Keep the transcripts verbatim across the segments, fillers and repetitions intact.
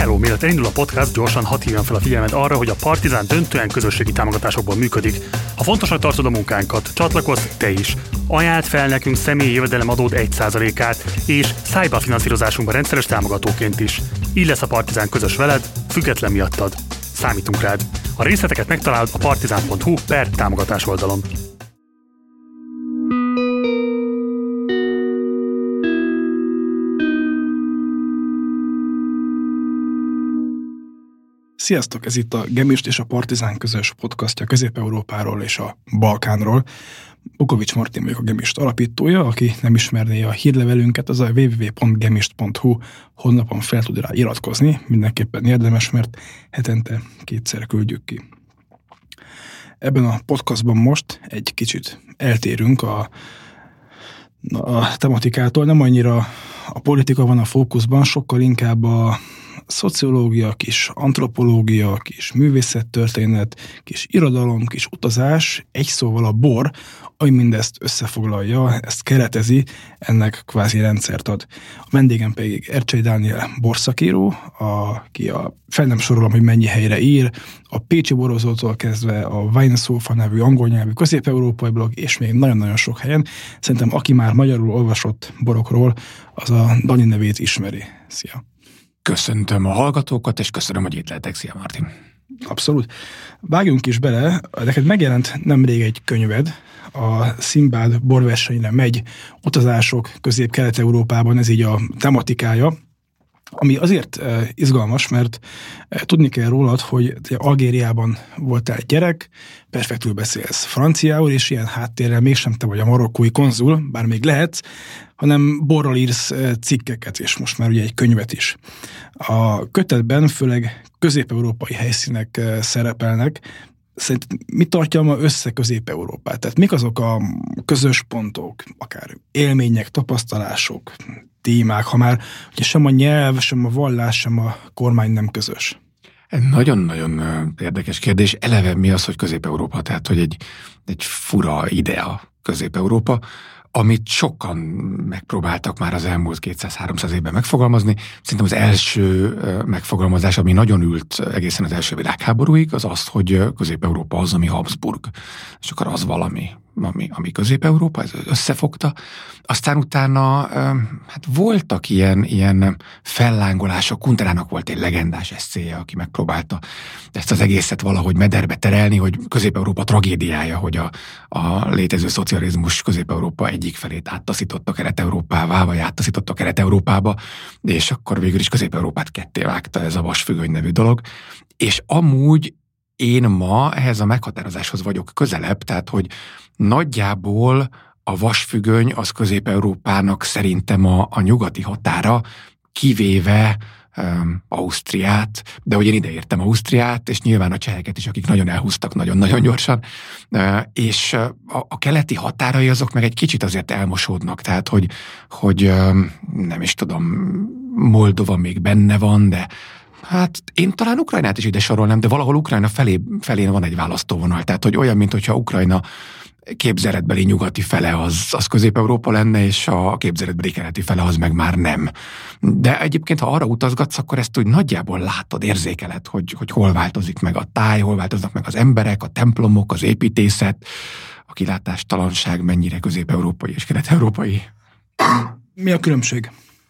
Hello, mielőtt elindul a podcast, gyorsan hadd hívjam fel a figyelmet arra, hogy a Partizán döntően közösségi támogatásokból működik. Ha fontosnak tartod a munkánkat, csatlakozz te is. Ajánld fel nekünk személyi jövedelemadód egy százalékát, és szállj be a finanszírozásunkba rendszeres támogatóként is. Így lesz a Partizán közös veled, független miattad. Számítunk rád. A részleteket megtalálod a partizán pont hu per támogatás oldalon. Sziasztok, ez itt a Gemist és a Partizán közös podcastja Közép-Európáról és a Balkánról. Bukovics Martin vagyok, a Gemist alapítója, aki nem ismerné a hírlevelünket, az a double-u double-u double-u pont gemist pont hu honlapon fel tud rá iratkozni, mindenképpen érdemes, mert hetente kétszer küldjük ki. Ebben a podcastban most egy kicsit eltérünk a, a tematikától, nem annyira a politika van a fókuszban, sokkal inkább a szociológia, kis antropológia, kis művészettörténet, kis irodalom, kis utazás, egy szóval a bor, ami mindezt összefoglalja, ezt keretezi, ennek kvázi rendszert ad. A vendégem pedig Ercsei Dániel borszakíró, aki a fel nem sorolom, hogy mennyi helyre ír, a Pécsi Borozótól kezdve a Wine Sofa nevű angol nyelvű közép-európai blog, és még nagyon-nagyon sok helyen. Szerintem aki már magyarul olvasott borokról, az a Dani nevét ismeri. Szia! Köszöntöm a hallgatókat, és köszönöm, hogy itt lehetek. Szia, Martin! Abszolút. Vágjunk is bele. Neked megjelent nemrég egy könyved, a Szimbád borversenyre megy, utazások Közép-Kelet-Európában, ez így a tematikája, ami azért izgalmas, mert tudni kell rólad, hogy Algériában voltál gyerek, perfektül beszélsz franciául, és ilyen háttérrel mégsem te vagy a marokkói konzul, bár még lehetsz, hanem borral írsz cikkeket, és most már ugye egy könyvet is. A kötetben főleg közép-európai helyszínek szerepelnek. Szerinted mi tartja ma össze Közép-Európát? Tehát mik azok a közös pontok, akár élmények, tapasztalások, témák, ha már ugye sem a nyelv, sem a vallás, sem a kormány nem közös? Nagyon-nagyon érdekes kérdés. Eleve mi az, hogy Közép-Európa? Tehát, hogy egy, egy fura idea Közép-Európa, amit sokan megpróbáltak már az elmúlt kétszáz-háromszáz évben megfogalmazni. Szerintem az első megfogalmazás, ami nagyon ült egészen az első világháborúig, az az, hogy Közép-Európa az, ami Habsburg. És akkor az valami, ami, ami Közép-Európa, ez összefogta. Aztán utána hát voltak ilyen, ilyen fellángolások. Kunterának volt egy legendás eszéje, aki megpróbálta ezt az egészet valahogy mederbe terelni, hogy Közép-Európa tragédiája, hogy a, a létező szocializmus Közép-Európa egyik felét áttaszította Kelet-Európává, vagy áttaszította Kelet-Európába, és akkor végül is Közép-Európát kettévágta ez a vasfüggöny nevű dolog. És amúgy én ma ehhez a meghatározáshoz vagyok közelebb, tehát hogy nagyjából a vasfüggöny az Közép-Európának szerintem a, a nyugati határa, kivéve um, Ausztriát, de hogy én ide értem Ausztriát, és nyilván a cseheket is, akik nagyon elhúztak nagyon-nagyon gyorsan, uh, és uh, a, a keleti határai azok meg egy kicsit azért elmosódnak, tehát hogy, hogy um, nem is tudom, Moldova még benne van, de hát én talán Ukrajnát is ide sorolnám, de valahol Ukrajna felé, felén van egy választóvonal. Tehát, hogy olyan, mintha Ukrajna képzeletbeli nyugati fele az, az Közép-Európa lenne, és a képzeletbeli keleti fele az meg már nem. De egyébként, ha arra utazgatsz, akkor ezt úgy nagyjából látod, érzékeled, hogy, hogy hol változik meg a táj, hol változnak meg az emberek, a templomok, az építészet, a kilátástalanság mennyire közép-európai és kelet-európai. Mi a különbség?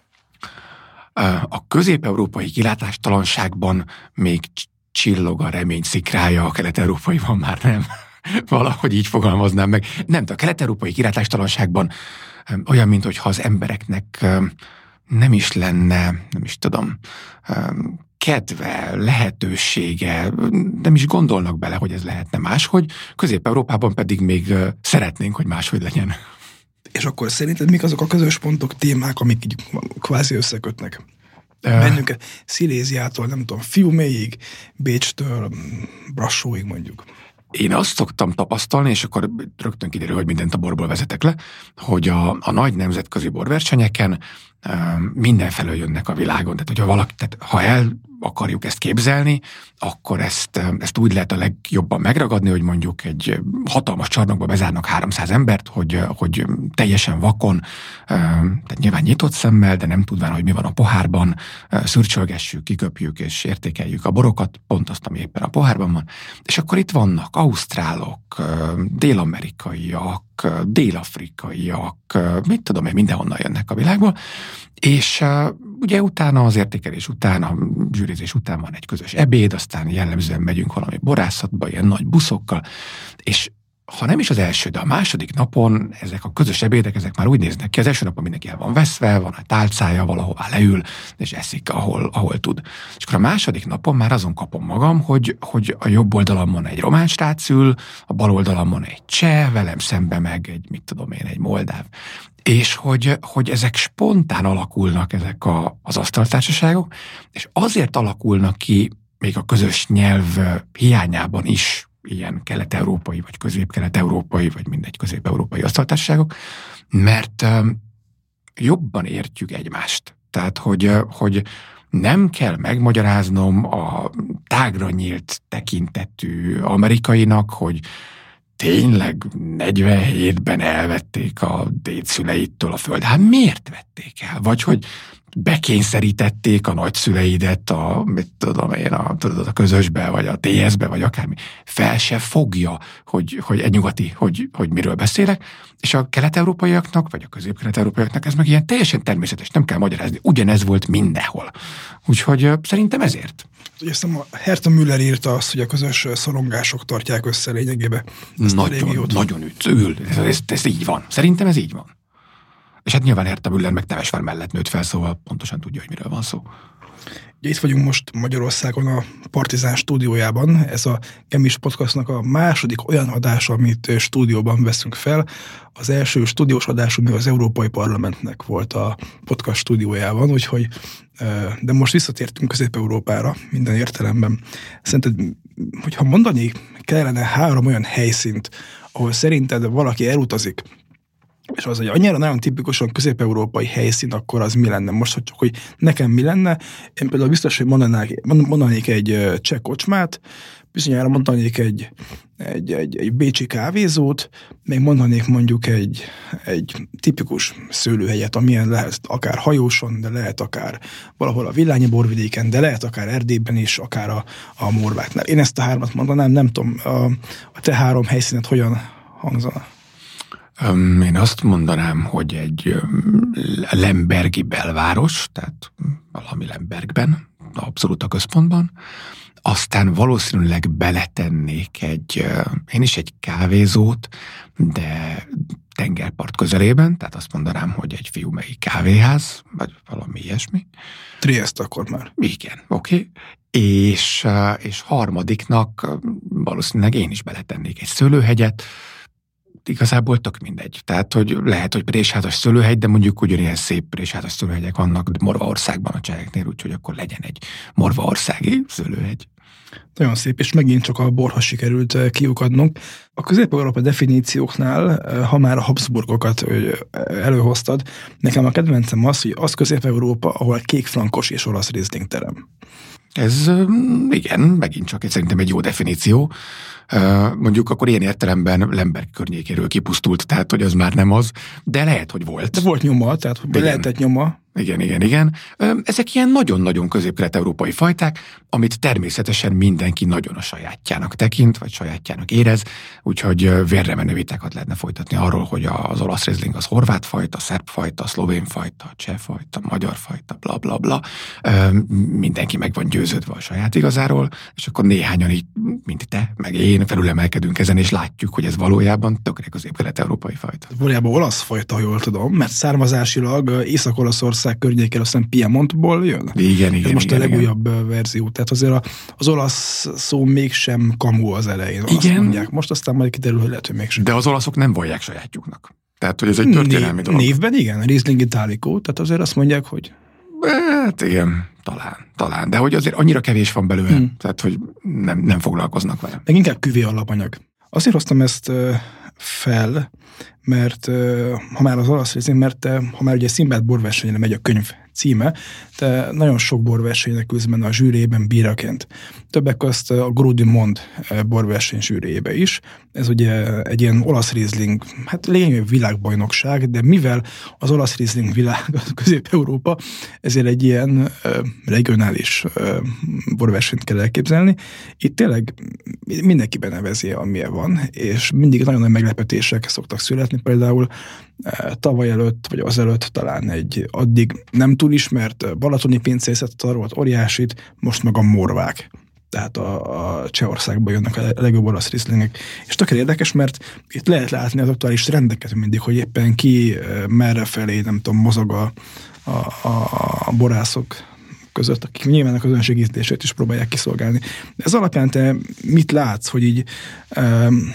A közép-európai kilátástalanságban még csillog a remény szikrája, a kelet-európaiban már nem. Valahogy így fogalmaznám meg. Nem, a kelet-európai kilátástalanságban olyan, mintha az embereknek nem is lenne, nem is tudom, kedve, lehetősége, nem is gondolnak bele, hogy ez lehetne máshogy, Közép-Európában pedig még szeretnénk, hogy máshogy legyen. És akkor szerinted mik azok a közös pontok, témák, amik így kvázi összekötnek bennünket? Sziléziától, nem tudom, Fiuméig, Bécstől, Brassóig mondjuk. Én azt szoktam tapasztalni, és akkor rögtön kiderül, hogy mindent a borból vezetek le, hogy a, a nagy nemzetközi borversenyeken mindenfelől jönnek a világon. Tehát, hogyha valaki, tehát ha el akarjuk ezt képzelni, akkor ezt, ezt úgy lehet a legjobban megragadni, hogy mondjuk egy hatalmas csarnokba bezárnak háromszáz embert, hogy, hogy teljesen vakon, tehát nyilván nyitott szemmel, de nem tudván, hogy mi van a pohárban, szürcsölgessük, kiköpjük és értékeljük a borokat, pont azt, ami éppen a pohárban van. És akkor itt vannak ausztrálok, dél-amerikaiak, dél-afrikaiak, mit tudom én, mindenhonnan jönnek a világból, és uh, ugye utána az értékelés után, a zsűrizés után van egy közös ebéd, aztán jellemzően megyünk valami borászatba, ilyen nagy buszokkal, és ha nem is az első, de a második napon ezek a közös ebédek, ezek már úgy néznek ki, az első napon mindenki el van veszve, van a tálcája, valahová leül, és eszik, ahol, ahol tud. És akkor a második napon már azon kapom magam, hogy, hogy a jobb oldalamon egy román srác ül, a bal oldalamon egy cseh, velem szembe meg egy, mit tudom én, egy moldáv. És hogy, hogy ezek spontán alakulnak, ezek a, az asztaltársaságok, és azért alakulnak ki még a közös nyelv hiányában is ilyen kelet-európai, vagy közép-kelet-európai, vagy mindegy közép-európai asztaltársaságok, mert um, jobban értjük egymást. Tehát, hogy, hogy nem kell megmagyaráznom a tágra nyílt tekintetű amerikainak, hogy tényleg negyvenhétben elvették a dédszüleitől a föld. Hát miért vették el? Vagy hogy bekényszerítették a nagyszüleidet a, mit tudom én, a, tudod, a közösbe, vagy a té es-be, vagy akármi. Fel se fogja, hogy, hogy egy nyugati, hogy, hogy miről beszélek, és a kelet-európaiaknak, vagy a közép-kelet-európaiaknak ez meg ilyen teljesen természetes, nem kell magyarázni. Ugyanez volt mindenhol. Úgyhogy szerintem ezért. Hiszem, a Herta Müller írta azt, hogy a közös szorongások tartják össze lényegébe ezt nagyon, a régiót. Nagyon ütül. Ez, ez, ez így van. Szerintem ez így van. És hát nyilván Herta Müller meg Temesvár mellett nőtt fel, szóval pontosan tudja, hogy miről van szó. Ugye itt vagyunk most Magyarországon a Partizán stúdiójában. Ez a Gemis Podcastnak a második olyan adása, amit stúdióban veszünk fel. Az első stúdiós adásunk még az Európai Parlamentnek volt a podcast stúdiójában, úgyhogy de most visszatértünk Közép-Európára minden értelemben. Szerinted, hogyha mondani kellene három olyan helyszínt, ahol szerinted valaki elutazik, és az, hogy annyira nagyon tipikusan közép-európai helyszín, akkor az mi lenne? Most, hogy csak, hogy nekem mi lenne, én például biztos, hogy mondanék, mondanék egy cseh kocsmát, bizonyára mondanék egy, egy, egy, egy bécsi kávézót, még mondanék mondjuk egy, egy tipikus szőlőhegyet, amilyen lehet akár hajóson, de lehet akár valahol a Villányi borvidéken, de lehet akár Erdélyben is, akár a, a Morváknál. Én ezt a hármat mondanám, nem tudom, a, a te három helyszínet hogyan hangzana? Én azt mondanám, hogy egy lembergi belváros, tehát valami Lembergben, abszolút a központban, aztán valószínűleg beletennék egy, én is egy kávézót, de tengerpart közelében, tehát azt mondanám, hogy egy fiumei kávéház, vagy valami ilyesmi. Trieste akkor már. Igen, oké. Okay. És, és harmadiknak valószínűleg én is beletennék egy szőlőhegyet, igazából tök mindegy. Tehát, hogy lehet, hogy présházas szőlőhegy, de mondjuk ugyanilyen szép présházas szőlőhegyek vannak Morvaországban a cseheknél, úgyhogy akkor legyen egy morvaországi szőlőhegy. Nagyon szép, és megint csak a borhoz sikerült kiukadnunk. A közép-európa definícióknál, ha már a Habsburgokat előhoztad, nekem a kedvencem az, hogy az Közép-Európa, ahol kékfrankos és olasz Riesling terem. Ez igen, megint csak szerintem egy jó definíció. Mondjuk akkor ilyen értelemben Lemberg környékéről kipusztult, tehát hogy az már nem az, de lehet, hogy volt. De volt nyoma, tehát igen. Lehetett nyoma. Igen, igen, igen. Ezek ilyen nagyon-nagyon közép-kelet-európai fajták, amit természetesen mindenki nagyon a sajátjának tekint, vagy sajátjának érez, úgyhogy vérre menő vitákat lehetne folytatni arról, hogy az olasz Riesling az horvát fajta, szerb fajta, szlovén fajta, cseh fajta, magyar fajta, bla bla bla. Mindenki meg van győződve a saját igazáról, és akkor néhányan így, mint te, meg én, felülemelkedünk ezen, és látjuk, hogy ez valójában tökre közép-kelet-európai fajta. Valójában olasz fajta, jól tudom, mert származásilag Észak-Olaszország környékén, aztán Piemontból jön. Igen, igen. Ez most igen, a legújabb igen. verzió. Tehát azért az olasz szó mégsem kamu az elején. Igen. Azt mondják. Most aztán majd kiderül, hogy lehet, hogy mégsem. De az olaszok nem vallják sajátjuknak. Tehát, hogy ez egy történelmi dolog. Névben igen, Riesling Italico, tehát azért azt mondják, hogy... Hát igen, talán, talán. De hogy azért annyira kevés van belőle, hmm. tehát, hogy nem, nem foglalkoznak vele. Meg inkább küvé alapanyag. Azért hoztam ezt fel, mert ha már az olasz Riesling, mert ha már ugye Szimbád borversenyre megy a könyv címe, de nagyon sok borversenynek ülsz benne a zsűrében bíraként. Többek közt a Gros du Monde borverseny zsűrébe is. Ez ugye egy ilyen olasz Riesling, hát lényegében világbajnokság, de mivel az olasz Riesling világ, Közép-Európa, ezért egy ilyen regionális borversenyt kell elképzelni. Itt tényleg mindenki benevezi, amilyen van, és mindig nagyon nagy meglepetések szoktak születni. Például tavaly előtt, vagy azelőtt talán egy addig nem túl ismert balatoni pincészet tarolt óriásit, most meg a morvák. Tehát a, a Csehországban jönnek a legjobb olasz Rieslingek. És tökéletesen érdekes, mert itt lehet látni az aktuális trendeket mindig, hogy éppen ki merre felé, nem tudom, mozog a, a, a borászok között, akik nyilván a közönség ízlését is próbálják kiszolgálni. Ez alapján te mit látsz, hogy így um,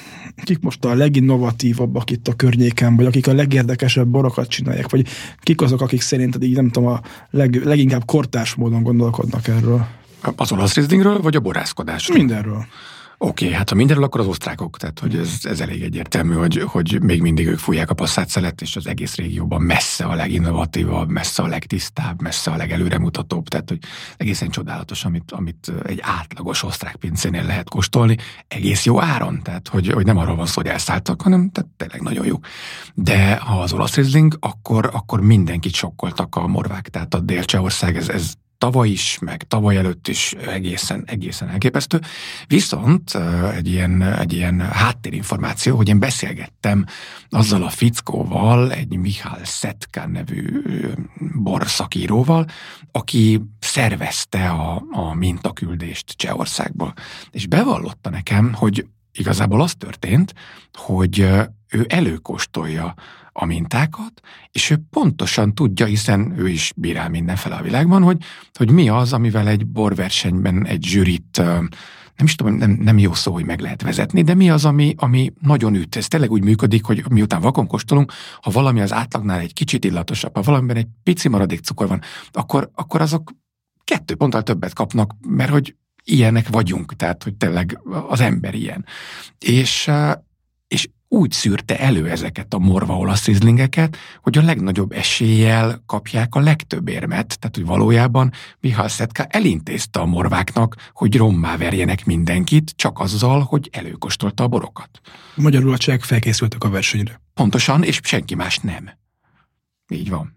kik most a leginnovatívabbak itt a környéken, vagy akik a legérdekesebb borokat csinálják, vagy kik azok, akik szerinted így nem tudom, a leg, leginkább kortárs módon gondolkodnak erről? Az olasz Rieslingről, vagy a borászkodásról? Mindenről. Oké, okay, hát ha mindenről, akkor az osztrákok, tehát hogy ez, ez elég egyértelmű, hogy, hogy még mindig ők fújják a passzát szelet, és az egész régióban messze a leginnovatívabb, messze a legtisztább, messze a legelőremutatóbb, tehát hogy egészen csodálatos, amit, amit egy átlagos osztrák pincénél lehet kóstolni, egész jó áron, tehát hogy, hogy nem arról van szó, hogy elszálltak, hanem tehát tényleg nagyon jó. De ha az olasz Riesling, akkor, akkor mindenkit sokkoltak a morvák, tehát a Dél-Csehország, ez, ez tavaly is, meg tavaly előtt is egészen, egészen elképesztő. Viszont egy ilyen, egy ilyen háttérinformáció, hogy én beszélgettem azzal a fickóval, egy Michal Setka nevű borszakíróval, aki szervezte a, a mintaküldést Csehországból. És bevallotta nekem, hogy igazából az történt, hogy ő előkóstolja a mintákat, és ő pontosan tudja, hiszen ő is bírál mindenfele a világban, hogy, hogy mi az, amivel egy borversenyben egy zsűrit, nem is tudom, nem, nem jó szó, hogy meg lehet vezetni, de mi az, ami, ami nagyon üt. Ez tényleg úgy működik, hogy miután vakon kóstolunk, ha valami az átlagnál egy kicsit illatosabb, ha valamiben egy pici maradék cukor van, akkor, akkor azok kettő ponttal többet kapnak, mert hogy ilyenek vagyunk, tehát hogy tényleg az ember ilyen. És, és úgy szűrte elő ezeket a morva olasz Rieslingeket, hogy a legnagyobb eséllyel kapják a legtöbb érmet, tehát hogy valójában Michal Setka elintézte a morváknak, hogy rommá verjenek mindenkit, csak azzal, hogy előkóstolta a borokat. Magyarul a csehek felkészültek a versenyre. Pontosan, és senki más nem. Így van.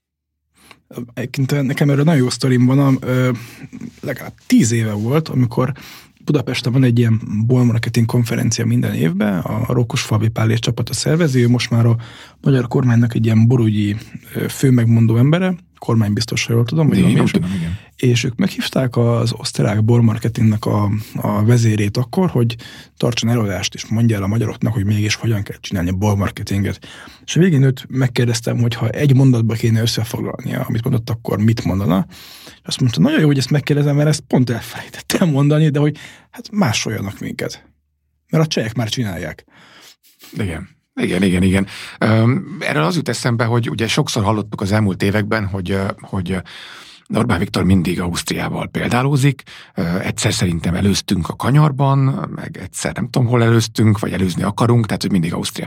Egyébként nekem erről nagyon jó sztorim van, legalább tíz éve volt, amikor Budapesten van egy ilyen bormarketing konferencia minden évben, a Rókusfalvi Pál és csapata szervezi, ő most már a magyar kormánynak egy ilyen borügyi főmegmondó embere, kormánybiztos, ha jól tudom, vagy igen, nem, tudom, igen. És ők meghívták az osztrák bormarketingnek a, a vezérét akkor, hogy tartson előadást, és mondja el a magyaroknak, hogy mégis hogyan kell csinálni a bormarketinget. És a végén őt megkérdeztem, hogy ha egy mondatba kéne összefoglalnia, amit mondott, akkor mit mondana. És azt mondta, nagyon jó, hogy ezt megkérdezem, mert ezt pont elfelejtettem mondani, de hogy hát másoljanak minket. Mert a csehek már csinálják. Igen. Igen, igen, igen. Erről az jut eszembe, hogy ugye sokszor hallottuk az elmúlt években, hogy, hogy Orbán Viktor mindig Ausztriával példálózik. Egyszer szerintem előztünk a kanyarban, meg egyszer nem tudom, hol előztünk, vagy előzni akarunk, tehát hogy mindig Ausztria.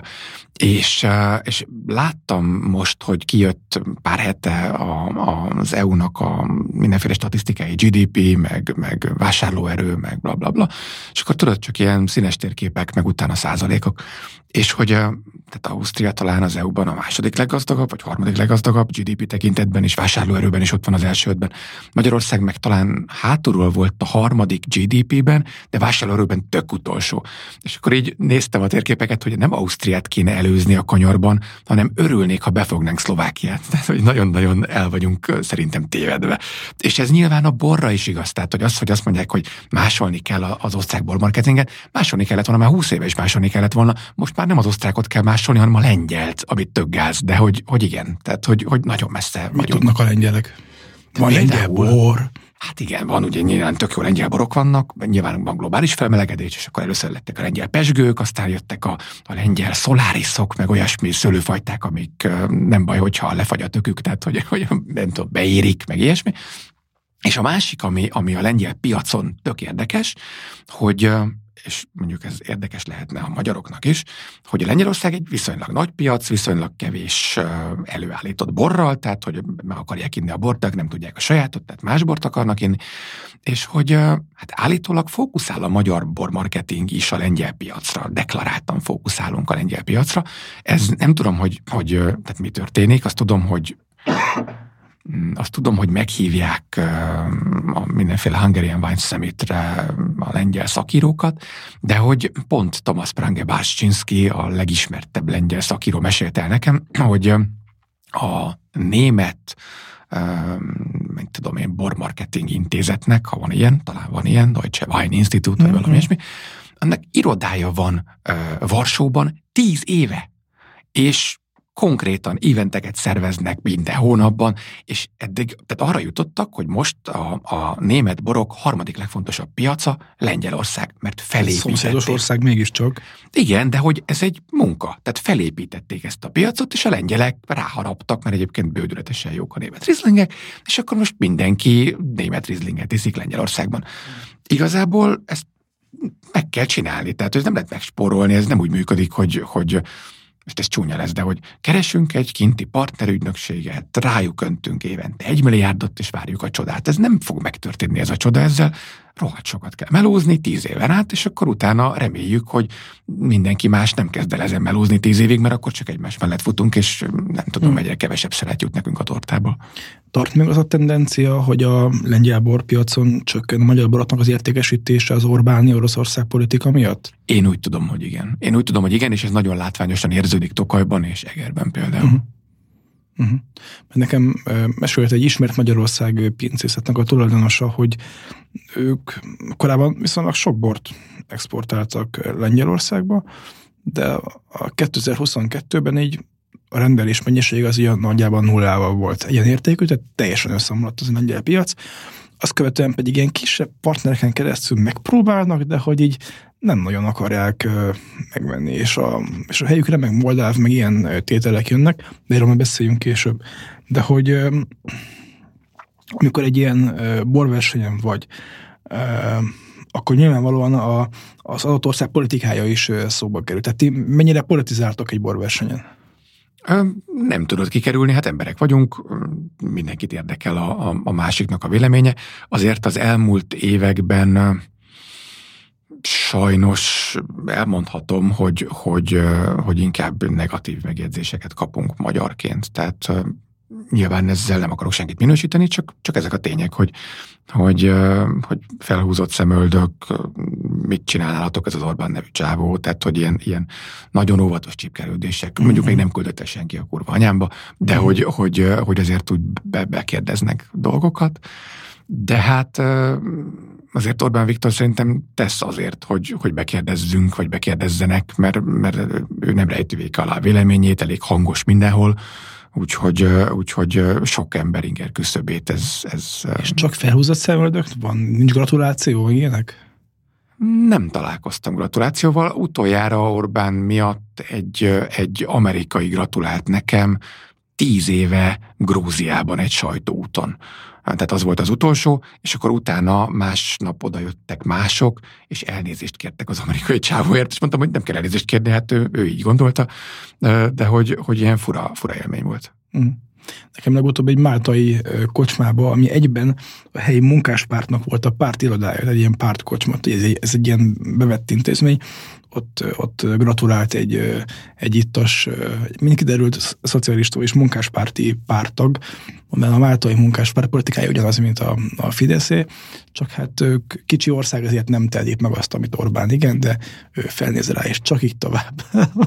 És, és láttam most, hogy kijött pár hete a, a, az é u-nak a mindenféle statisztikai gé dé pé, meg, meg vásárlóerő, meg bla, bla, bla. És akkor tudod, csak ilyen színes térképek, meg utána százalékok. És hogy tehát Ausztria talán az é u-ban a második leggazdagabb, vagy harmadik leggazdagabb, gé dé pé tekintetben és vásárlóerőben is ott van az első ötben. Magyarország meg talán hátulról volt a harmadik gé dé pében, de vásárlóerőben tök utolsó. És akkor így néztem a térképeket, hogy nem Ausztriát kéne előzni a kanyarban, hanem örülnék, ha befognánk Szlovákiát. Tehát, hogy nagyon-nagyon el vagyunk szerintem tévedve. És ez nyilván a borra is igaz. Tehát, hogy az, hogy azt mondják, hogy másolni kell az osztrák bormarketinget, másolni kellett volna, már húsz éve is másolni kellett volna. Most már nem az osztrákot kell másolni, hanem a lengyelt, amit tök gáz, de hogy, hogy igen, tehát hogy, hogy nagyon messze Mit vagyunk. tudnak a lengyelek? Van lengyel bor. Hát igen, van, ugye nyilván tök jó lengyel borok vannak, nyilván van globális felmelegedés, és akkor először lettek a lengyel pezsgők, aztán jöttek a, a lengyel szoláriszok, meg olyasmi szőlőfajták, amik nem baj, hogyha lefagy a tökük, tehát hogy, hogy nem tudom, beérik, meg ilyesmi. És a másik, ami, ami a lengyel piacon tök érdekes, hogy és mondjuk ez érdekes lehetne a magyaroknak is, hogy a Lengyelország egy viszonylag nagy piac, viszonylag kevés előállított borral, tehát hogy meg akarják inni a bort, de nem tudják a sajátot, tehát más bort akarnak inni, és hogy hát állítólag fókuszál a magyar bormarketing is a lengyel piacra, deklaráltan fókuszálunk a lengyel piacra. Ez nem tudom, hogy, hogy tehát mi történik, azt tudom, hogy Azt tudom, hogy meghívják a mindenféle Hungarian Wine Summit-re a lengyel szakírókat, de hogy pont Tomasz Prange-Barszczynszky, a legismertebb lengyel szakíró mesélte el nekem, hogy a német nem tudom én, bormarketing intézetnek, ha van ilyen, talán van ilyen, Deutsche Wine Institute, vagy mm-hmm. valami ilyesmi, annak irodája van Varsóban tíz éve, és konkrétan éventeket szerveznek minden hónapban, és eddig tehát arra jutottak, hogy most a, a német borok harmadik legfontosabb piaca Lengyelország, mert felépítették. Szomszédos ország mégiscsak. Igen, de hogy ez egy munka, tehát felépítették ezt a piacot, és a lengyelek ráharaptak, mert egyébként bődületesen jók a német rizlingek, és akkor most mindenki német rizlinget iszik Lengyelországban. Igazából ezt meg kell csinálni, tehát ez nem lehet megspórolni, ez nem úgy működik, hogy, hogy most ez csúnya lesz, de hogy keresünk egy kinti partnerügynökséget, rájuk öntünk évente egy milliárdot, és várjuk a csodát. Ez nem fog megtörténni ez a csoda, ezzel rohadt sokat kell melózni tíz éven át, és akkor utána reméljük, hogy mindenki más nem kezd el ezen melózni tíz évig, mert akkor csak egymás mellett futunk, és nem tudom, hmm. egyre kevesebb szeret jut nekünk a tortából. Tart még az a tendencia, hogy a lengyel borpiacon csökken a magyar boroknak az értékesítése az Orbáni Oroszország politika miatt? Én úgy tudom, hogy igen. Én úgy tudom, hogy igen, és ez nagyon látványosan érződik Tokajban és Egerben például. Uh-huh. Uh-huh. Nekem uh, mesélt egy ismert Magyarország pincészetnek a tulajdonosa, hogy ők korábban viszonylag sok bort exportáltak Lengyelországba, de a kétezer-huszonkettőben így a rendelés mennyiség az ilyen nagyjából nullával volt ilyen értékű, tehát teljesen összeomlott az a lengyel piac. Azt követően pedig ilyen kisebb partnereken keresztül megpróbálnak, de hogy így nem nagyon akarják uh, megvenni, és a, és a helyükre meg moldáv, meg ilyen uh, tételek jönnek, de erről már beszéljünk később. De hogy uh, amikor egy ilyen uh, borversenyen vagy, uh, akkor nyilvánvalóan a, az adott ország politikája is uh, szóba kerül. Tehát ti mennyire politizáltok egy borversenyen? Nem tudod kikerülni, hát emberek vagyunk, mindenkit érdekel a, a, a másiknak a véleménye. Azért az elmúlt években sajnos elmondhatom, hogy, hogy, hogy inkább negatív megjegyzéseket kapunk magyarként. Tehát nyilván ezzel nem akarok senkit minősíteni, csak, csak ezek a tények, hogy, hogy, hogy felhúzott szemöldök, mit csinálnálatok ez az Orbán nevű csávó, tehát hogy ilyen, ilyen nagyon óvatos csipkelődések, mondjuk még nem küldött senki a kurva anyámba, de hogy, hogy, hogy azért úgy be, bekérdeznek dolgokat. De hát azért Orbán Viktor szerintem tesz azért, hogy, hogy bekérdezzünk, vagy bekérdezzenek, mert, mert ő nem rejti véka alá a véleményét, elég hangos mindenhol, úgyhogy, úgyhogy sok ember inger küszöbét ez... ez És csak felhúzott szemöldök van? Nincs gratuláció, ilyenek? Nem találkoztam gratulációval. Utoljára Orbán miatt egy, egy amerikai gratulált nekem tíz éve Grúziában egy sajtóúton. Tehát az volt az utolsó, és akkor utána másnap oda jöttek mások, és elnézést kértek az amerikai csávóért, és mondtam, hogy nem kell elnézést kérni, hát ő, ő így gondolta, de hogy, hogy ilyen fura, fura élmény volt. Mm. Nekem legutóbb egy máltai kocsmába, ami egyben a helyi munkáspártnak volt a pártirodája, egy ilyen pártkocsma, ez egy, ez egy ilyen bevett intézmény, ott, ott gratulált egy, egy ittas, mind kiderült szocialista és munkáspárti párttag, mert a máltai munkáspárt politikája ugyanaz, mint a, a Fideszé, csak hát ők kicsi ország, ezért nem telik meg azt, amit Orbán, igen, de ő felnéz rá, és csak így tovább.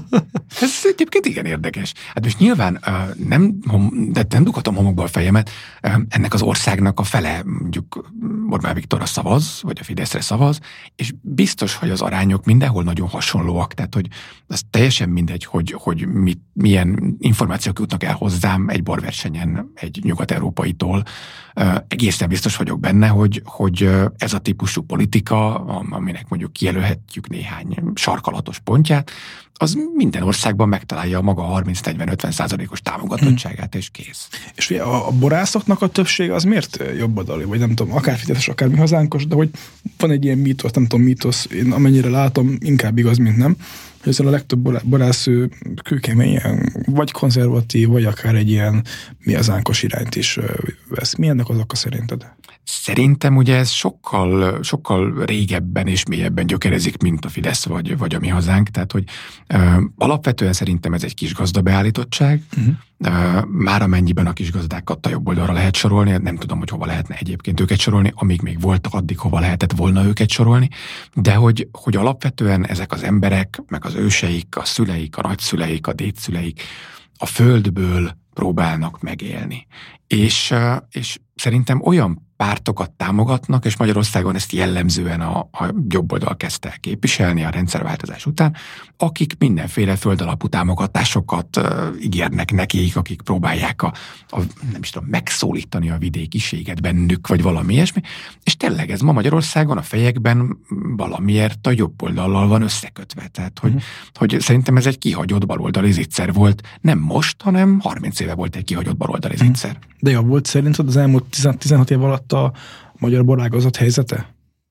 Ez egyébként igen érdekes. Hát most nyilván nem, de nem dughatom homokba a fejemet, ennek az országnak a fele, mondjuk Orbán Viktorra szavaz, vagy a Fideszre szavaz, és biztos, hogy az arányok mindenhol nagyon hasonlóak, tehát hogy az teljesen mindegy, hogy, hogy mit, milyen információk jutnak el hozzám egy borversenyen, egy nyugat-európaitól. Egészen biztos vagyok benne, hogy, hogy ez a típusú politika, aminek mondjuk kijelölhetjük néhány sarkalatos pontját, az minden országban megtalálja a maga harminc-negyven-ötven százalékos támogatottságát, és kész. És a, a borászoknak a többsége az miért jobboldali, vagy nem tudom, akár Fideszes, akár mi hazánkos, de hogy van egy ilyen mítosz, nem tudom, mítosz, én amennyire látom, inkább igaz, mint nem, hogy ezzel a legtöbb borász kőkeményen vagy konzervatív, vagy akár egy ilyen mi hazánkos irányt is vesz. Mi ennek az oka szerinted? Szerintem ugye ez sokkal, sokkal régebben és mélyebben gyökerezik, mint a Fidesz vagy, vagy a mi hazánk. Tehát, hogy ö, alapvetően szerintem ez egy kis gazdabeállítottság. Uh-huh. Ö, már amennyiben a kis gazdákat a jobb oldalra lehet sorolni, nem tudom, hogy hova lehetne egyébként őket sorolni, amíg még voltak, addig hova lehetett volna őket sorolni, de hogy, hogy alapvetően ezek az emberek, meg az őseik, a szüleik, a nagyszüleik, a dédszüleik a földből próbálnak megélni. És, és szerintem olyan pártokat támogatnak, és Magyarországon ezt jellemzően a, a jobb oldal kezdte el képviselni a rendszerváltozás után, akik mindenféle földalapú támogatásokat uh, ígérnek nekik, akik próbálják a, a, nem is tudom, megszólítani a vidékiséget bennük, vagy valami ilyesmi, és tényleg ez ma Magyarországon a fejekben valamiért a jobb oldallal van összekötve. Tehát, hogy, uh-huh. hogy szerintem ez egy kihagyott baloldali zicser volt. Nem most, hanem harminc éve volt egy kihagyott baloldali uh-huh. zicser. De jobb volt szerinted az elmúlt tizenhat év alatt a magyar borágazat helyzete?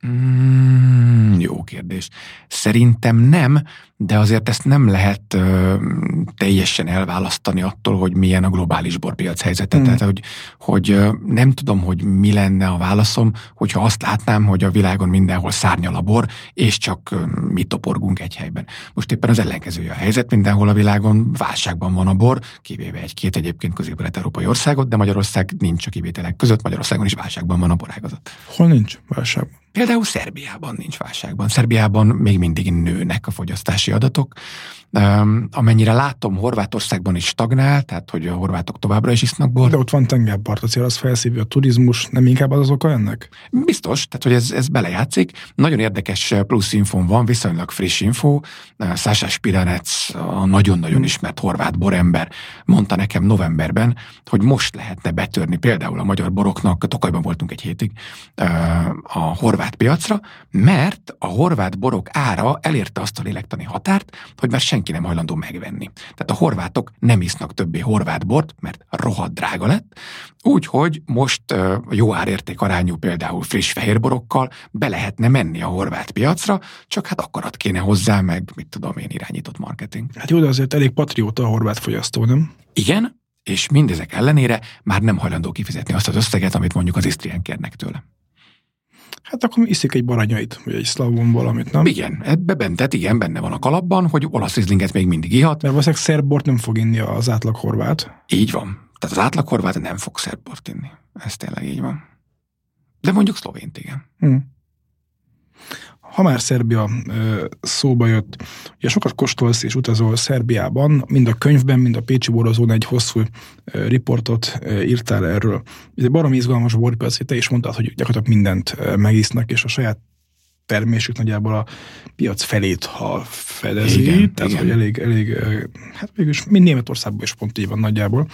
Mm, jó kérdés. Szerintem nem, de azért ezt nem lehet ö, teljesen elválasztani attól, hogy milyen a globális borpiac helyzete. Mm. Tehát, hogy, hogy ö, nem tudom, hogy mi lenne a válaszom, hogyha azt látnám, hogy a világon mindenhol szárnyal a bor, és csak ö, mi toporgunk egy helyben. Most éppen az ellenkezője a helyzet, mindenhol a világon válságban van a bor, kivéve egy-két egyébként közép-kelet-európai országot, de Magyarország nincs a kivételek között, Magyarországon is válságban van a borágazat. Hol nincs válságban? Például Szerbiában nincs válságban. Szerbiában még mindig nőnek a fogyasztási adatok. Um, amennyire látom, Horvátországban is stagnál, tehát hogy a horvátok továbbra is isznak bort. De ott van tengerpart, azért az felszívja a turizmus, nem inkább az, az oka ennek? Biztos, tehát hogy ez, ez belejátszik. Nagyon érdekes plusz infón van, viszonylag friss info. Sasha Spiranec, a nagyon-nagyon ismert horvát borember mondta nekem novemberben, hogy most lehetne betörni például a magyar boroknak, Tokajban voltunk egy hétig, a horvát piacra, mert a horvát borok ára elérte azt a lélektani határt, hogy már senki nem hajlandó megvenni. Tehát a horvátok nem isznak többé horvát bort, mert rohadt drága lett, úgyhogy most uh, jó árérték arányú például friss fehérborokkal be lehetne menni a horvát piacra, csak hát akarat kéne hozzá, meg mit tudom én, irányított marketing. Hát jó, de azért elég patrióta a horvát fogyasztó, nem? Igen, és mindezek ellenére már nem hajlandó kifizetni azt az összeget, amit mondjuk az isztrián kérnek tőle. Hát akkor iszik egy baranyait, vagy egy szlavon valamit, nem? Igen, ebbe bentet, igen, benne van a kalapban, hogy olasz rizlinget még mindig ihat. Mert valószínűleg szerb bort nem fog inni az átlag horvát. Így van. Tehát az átlag horvát nem fog szerb bort inni. Ez tényleg így van. De mondjuk szlovént, igen. Hmm. Ha már Szerbia ö, szóba jött, ugye sokat kóstolsz és utazol Szerbiában, mind a könyvben, mind a Pécsi Borozón egy hosszú ö, riportot ö, írtál erről. Ez egy baromi izgalmas borpiac, te is mondtad, hogy gyakorlatilag mindent ö, megisznak, és a saját termésük nagyjából a piac felét, ha fedezi, igen, tehát igen. Hogy elég, elég, ö, hát végülis mind Németországban is pont így van nagyjából.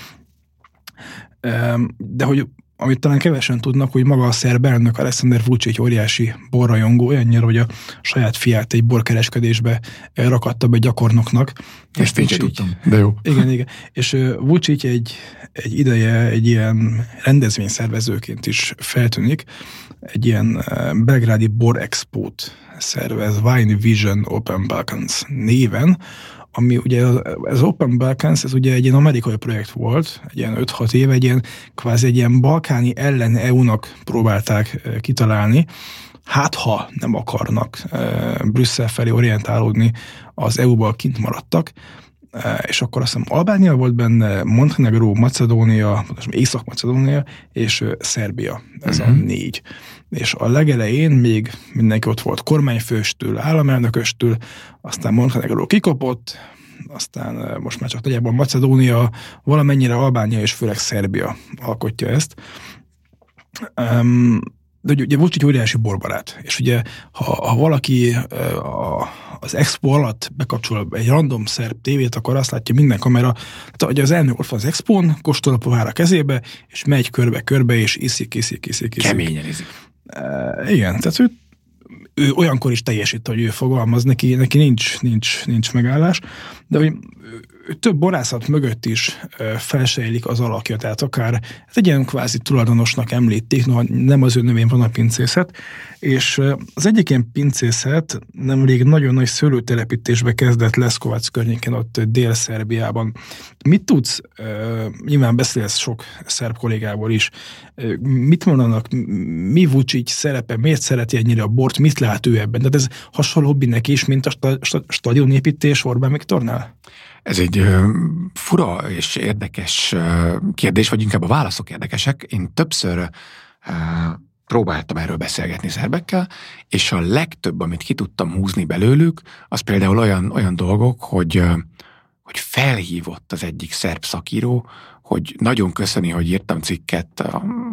Ö, de hogy amit talán kevesen tudnak, hogy maga a szerb elnök Aleksandar Vučić egy óriási borrajongó, olyannyira, hogy a saját fiát egy borkereskedésbe rakatta be gyakornoknak. Ezt én sem tudtam, de jó. Igen, igen. És Vučić egy, egy ideje egy ilyen rendezvényszervezőként is feltűnik, egy ilyen belgrádi bor expót szervez, Wine Vision Open Balkans néven, ami ugye az Open Balkans, ez ugye egy ilyen amerikai projekt volt, egy ilyen öt-hat éve, egy ilyen kvázi egy ilyen balkáni ellen é u-nak próbálták kitalálni, hát ha nem akarnak Brüsszel felé orientálódni, az é u-ból kint maradtak, és akkor azt hiszem Albánia volt benne, Montenegro, Macedónia, Észak-Macedónia és Szerbia, ez uh-huh. a négy. És a legelején még mindenki ott volt kormányfőstől, államelnököstől, aztán Montenegro kikopott, aztán most már csak nagyjából Macedónia, valamennyire Albánia és főleg Szerbia alkotja ezt. Um, de ugye Vučić óriási borbarát, és ugye ha, ha valaki a, az expo alatt bekapcsol egy random szerb tévét, akkor azt látja minden kamera, tehát ugye az elnök ott van az expón, kóstol a pohár a kezébe, és megy körbe-körbe, és iszik, iszik, iszik, iszik. Keményen iszik. Uh, igen, tehát ő ő olyankor is teljesít, hogy ő fogalmaz, neki, neki nincs, nincs, nincs megállás, de hogy több borászat mögött is felsejlik az alakja, tehát akár ez egy ilyen kvázi tulajdonosnak említik, no, nem az ő nevén van a pincészet, és az egyik ilyen pincészet nemrég nagyon nagy szőlőtelepítésbe kezdett Leszkovac környéken, ott Dél-Szerbiában. Mit tudsz, nyilván beszélsz sok szerb kollégából is, mit mondanak, mi Vučić szerepe, miért szereti ennyire a bort, mit lát ő ebben? Tehát ez hasonlóbb neki is, mint a stadionépítés Orbán Viktornál? Ez egy ö, fura és érdekes ö, kérdés, vagy inkább a válaszok érdekesek. Én többször ö, próbáltam erről beszélgetni szerbekkel, és a legtöbb, amit ki tudtam húzni belőlük, az például olyan, olyan dolgok, hogy, ö, hogy felhívott az egyik szerb szakíró, hogy nagyon köszöni, hogy írtam cikket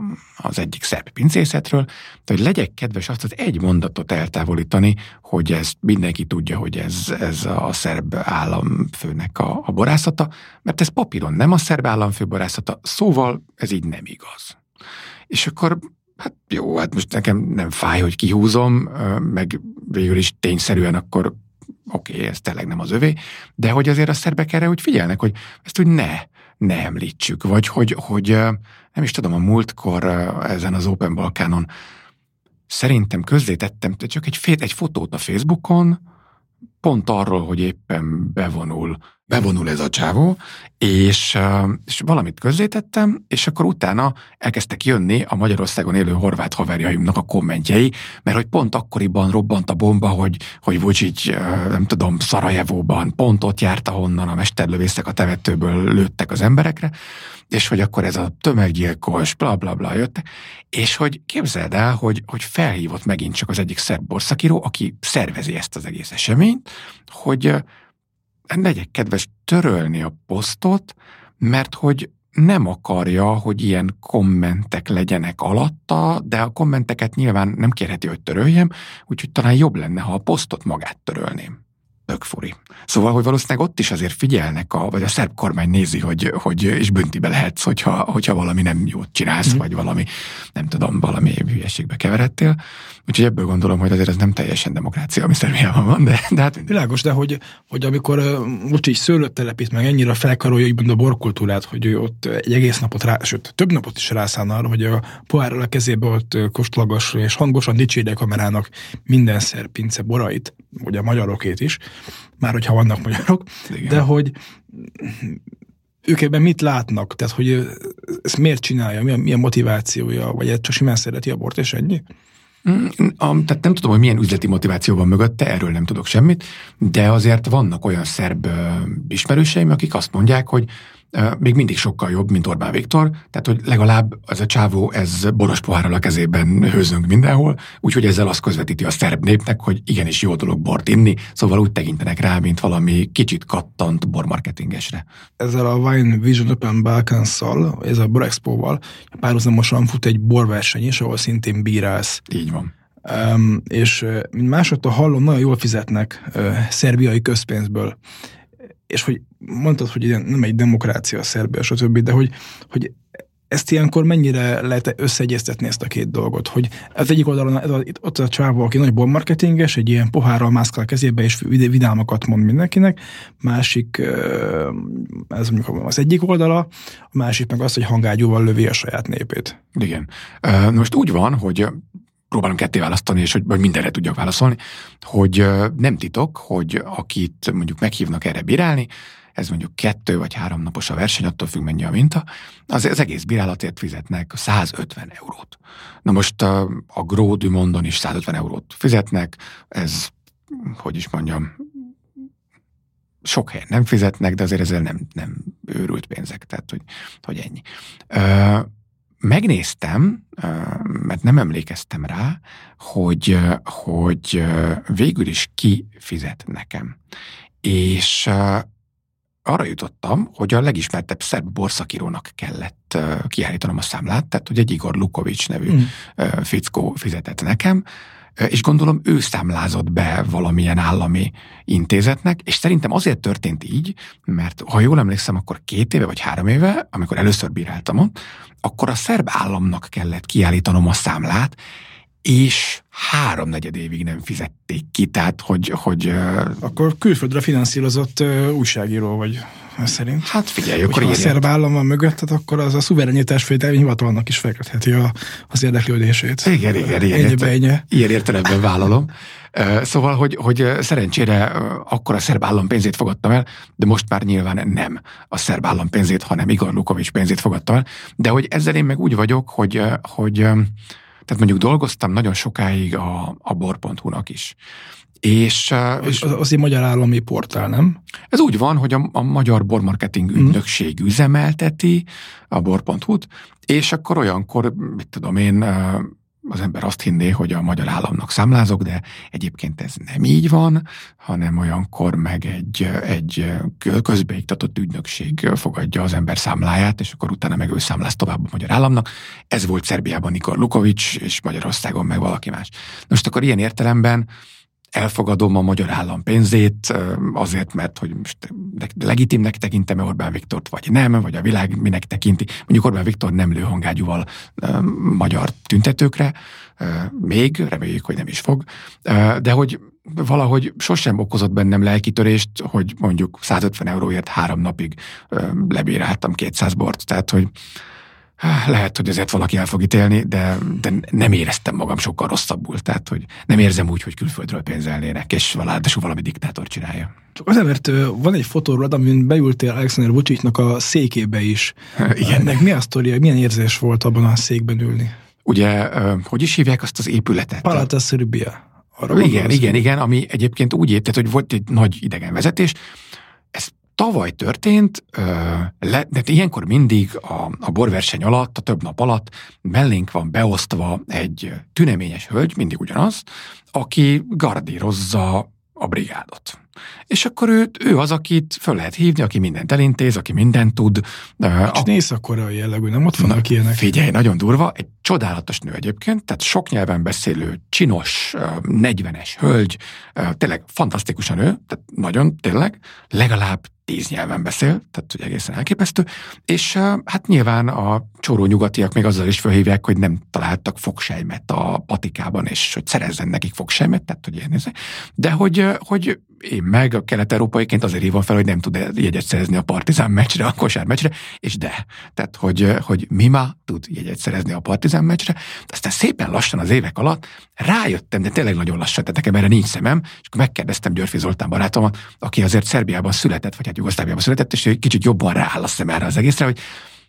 az egyik szerb pincészetről, de hogy legyek kedves azt az egy mondatot eltávolítani, hogy ezt mindenki tudja, hogy ez, ez a szerb államfőnek a, a borászata, mert ez papíron nem a szerb államfő borászata, szóval ez így nem igaz. És akkor, hát jó, hát most nekem nem fáj, hogy kihúzom, meg végül is tényszerűen akkor oké, okay, ez tényleg nem az övé, de hogy azért a szerbek erre úgy figyelnek, hogy ezt úgy ne, ne említsük, vagy hogy, hogy nem is tudom, a múltkor ezen az Open Balkánon szerintem közzétettem csak egy, egy fotót a Facebookon, pont arról, hogy éppen bevonul, bevonul ez a csávó, és, és valamit közzétettem, és akkor utána elkezdtek jönni a Magyarországon élő horvát haverjaimnak a kommentjei, mert hogy pont akkoriban robbant a bomba, hogy, hogy Vučić, nem tudom, Szarajevóban pont ott járt, ahonnan a mesterlövészek a temetőből lőttek az emberekre, és hogy akkor ez a tömeggyilkos, bla bla bla jöttek, és hogy képzeld el, hogy, hogy felhívott megint csak az egyik szerb borszakíró, aki szervezi ezt az egész eseményt, hogy legyek kedves törölni a posztot, mert hogy nem akarja, hogy ilyen kommentek legyenek alatta, de a kommenteket nyilván nem kérheti, hogy töröljem, úgyhogy talán jobb lenne, ha a posztot magát törölném. Tök furi. Szóval, hogy valószínűleg ott is azért figyelnek, a, vagy a szerb kormány nézi, hogy, hogy is büntibe lehetsz, hogyha, hogyha valami nem jót csinálsz, mm. vagy valami, nem tudom, valami hülyeségbe keveredtél. Úgyhogy ebből gondolom, hogy azért ez nem teljesen demokrácia, ami Szerbiában van, de, de hát... Világos, de hogy, hogy amikor Vučić szőlőt telepít meg, ennyire felkarolja úgymond a borkultúrát, hogy ő ott egy egész napot rá, sőt, több napot is rászán arra, hogy a pohárral a kezébe ott kóstolgass és hangosan dicsérje a kamerának minden szerb pince borait, vagy a magyarokét is, már hogyha vannak magyarok, igen. De hogy ők ebben mit látnak, tehát hogy ezt miért csinálja, mi a, mi a motivációja, vagy csak simán szereti a bort, és ennyi? A, tehát nem tudom, hogy milyen üzleti motiváció van mögötte, erről nem tudok semmit, de azért vannak olyan szerb uh, ismerőseim, akik azt mondják, hogy uh, még mindig sokkal jobb, mint Orbán Viktor, tehát hogy legalább az a csávó, ez boros pohárral a kezében hőzünk mindenhol, úgyhogy ezzel azt közvetíti a szerb népnek, hogy igenis jó dolog bort inni, szóval úgy tekintenek rá, mint valami kicsit kattant bormarketingesre. Ezzel a Wine Vision Open Balkans-szal, ez a Borexpo-val párhuzamosan fut egy borverseny is, ahol szintén bírálsz. Így van. Um, és mint másodtól hallom, nagyon jól fizetnek uh, szerbiai közpénzből. És hogy mondtad, hogy nem egy demokrácia a Szerbia, stb., de hogy, hogy ezt ilyenkor mennyire lehet összeegyeztetni ezt a két dolgot, hogy az egyik oldalon ez a, ott a csávó, aki nagy bormarketinges, egy ilyen pohárral mászkál a kezébe, és vidámakat mond mindenkinek, másik, ez mondjuk az egyik oldala, a másik meg az, hogy hangágyúval lövi a saját népét. Igen. Most úgy van, hogy próbálom ketté választani, és hogy mindenre tudjak válaszolni, hogy nem titok, hogy akit mondjuk meghívnak erre bírálni, ez mondjuk kettő vagy három napos a verseny, attól függ mennyi a minta, az, az egész bírálatért fizetnek százötven eurót. Na most a, a Gros du Monde-on is százötven eurót fizetnek, ez, hogy is mondjam, sok helyen nem fizetnek, de azért ezzel nem, nem őrült pénzek, tehát hogy, hogy ennyi. Ö, Megnéztem, mert nem emlékeztem rá, hogy, hogy végül is ki fizet nekem. És arra jutottam, hogy a legismertebb szerb borszakírónak kellett kiállítanom a számlát, tehát hogy egy Igor Lukovics nevű mm. fickó fizetett nekem, és gondolom ő számlázott be valamilyen állami intézetnek, és szerintem azért történt így, mert ha jól emlékszem, akkor két éve vagy három éve, amikor először bíráltam ott, akkor a szerb államnak kellett kiállítanom a számlát, és háromnegyed évig nem fizették ki, tehát hogy... hogy akkor külföldre finanszírozott uh, újságíró vagy szerint. Hát figyelj, akkor ha a szerb állam van mögötted, akkor az a szuverenitás védelmi hivatalnak is felkeltheti a, az érdeklődését. Igen, igen, igen. Ilyen, ilyen értelemben vállalom. Szóval, hogy, hogy szerencsére akkor a szerb állam pénzét fogadtam el, de most már nyilván nem a szerb állam pénzét, hanem Igor Lukovics pénzét fogadtam el. De hogy ezzel én meg úgy vagyok, hogy, hogy tehát mondjuk dolgoztam nagyon sokáig a, a bor pont hu-nak is. És, és az azért magyar állami portál, nem? Ez úgy van, hogy a, a Magyar Bormarketing Ügynökség üzemelteti a bor pont hu-t, és akkor olyankor, mit tudom én, az ember azt hinné, hogy a magyar államnak számlázok, de egyébként ez nem így van, hanem olyankor meg egy, egy közbeiktatott ügynökség fogadja az ember számláját, és akkor utána meg ő számláz tovább a magyar államnak. Ez volt Szerbiában Igor Lukovics, és Magyarországon meg valaki más. Most akkor ilyen értelemben elfogadom a magyar állam pénzét azért, mert hogy most legitimnek tekintem-e Orbán Viktort, vagy nem, vagy a világ minek tekinti. Mondjuk Orbán Viktor nem lő hangágyúval magyar tüntetőkre, még, reméljük, hogy nem is fog, de hogy valahogy sosem okozott bennem lelkitörést, hogy mondjuk százötven euróért három napig lebíráltam kétszáz bort, tehát hogy lehet, hogy ezért valaki el fog ítélni, de, de nem éreztem magam sokkal rosszabbul. Tehát, hogy nem érzem úgy, hogy külföldről pénzelnének, és ráadásul valami diktátor csinálja. Csak azért, mert van egy fotórad, amin beültél Alexander Vučićnak a székébe is. Igen. Ennek mi a sztoria? Milyen érzés volt abban a székben ülni? Ugye, hogy is hívják azt az épületet? Palata Serbia. Arra igen, igen, igen, ami egyébként úgy ért, hogy volt egy nagy idegenvezetés. Ez tavaly történt, le, de ilyenkor mindig a, a borverseny alatt, a több nap alatt mellénk van beosztva egy tüneményes hölgy, mindig ugyanaz, aki gardírozza a brigádot. És akkor ő, ő az, akit föl lehet hívni, aki mindent elintéz, aki mindent tud. És észak-koreai jellegű, nem ott vannak ilyenek? Figyelj, nagyon durva, egy csodálatos nő egyébként, tehát sok nyelven beszélő, csinos, negyvenes hölgy, tényleg fantasztikus a nő, tehát nagyon, tényleg, legalább tíz nyelven beszél, tehát hogy egészen elképesztő, és hát nyilván a csóró nyugatiak még azzal is felhívják, hogy nem találtak fogsejmet a patikában, és hogy szerezzen nekik fogsejmet, tehát hogy ilyen nézze. De hogy, hogy én meg a kelet-európaiként azért hívom fel, hogy nem tud jegyet szerezni a Partizán meccsre, a kosármeccsre, és de. Tehát, hogy, hogy Mima tud jegyet szerezni a Partizán meccsre, de aztán szépen lassan az évek alatt rájöttem, de tényleg nagyon lassan, tehát nekem erre nincs szemem, és akkor megkérdeztem Györfi Zoltán barátomat, aki azért Szerbiában született, vagy hát Jugoszláviában született, és egy kicsit jobban rááll a szem erre az egészre, hogy,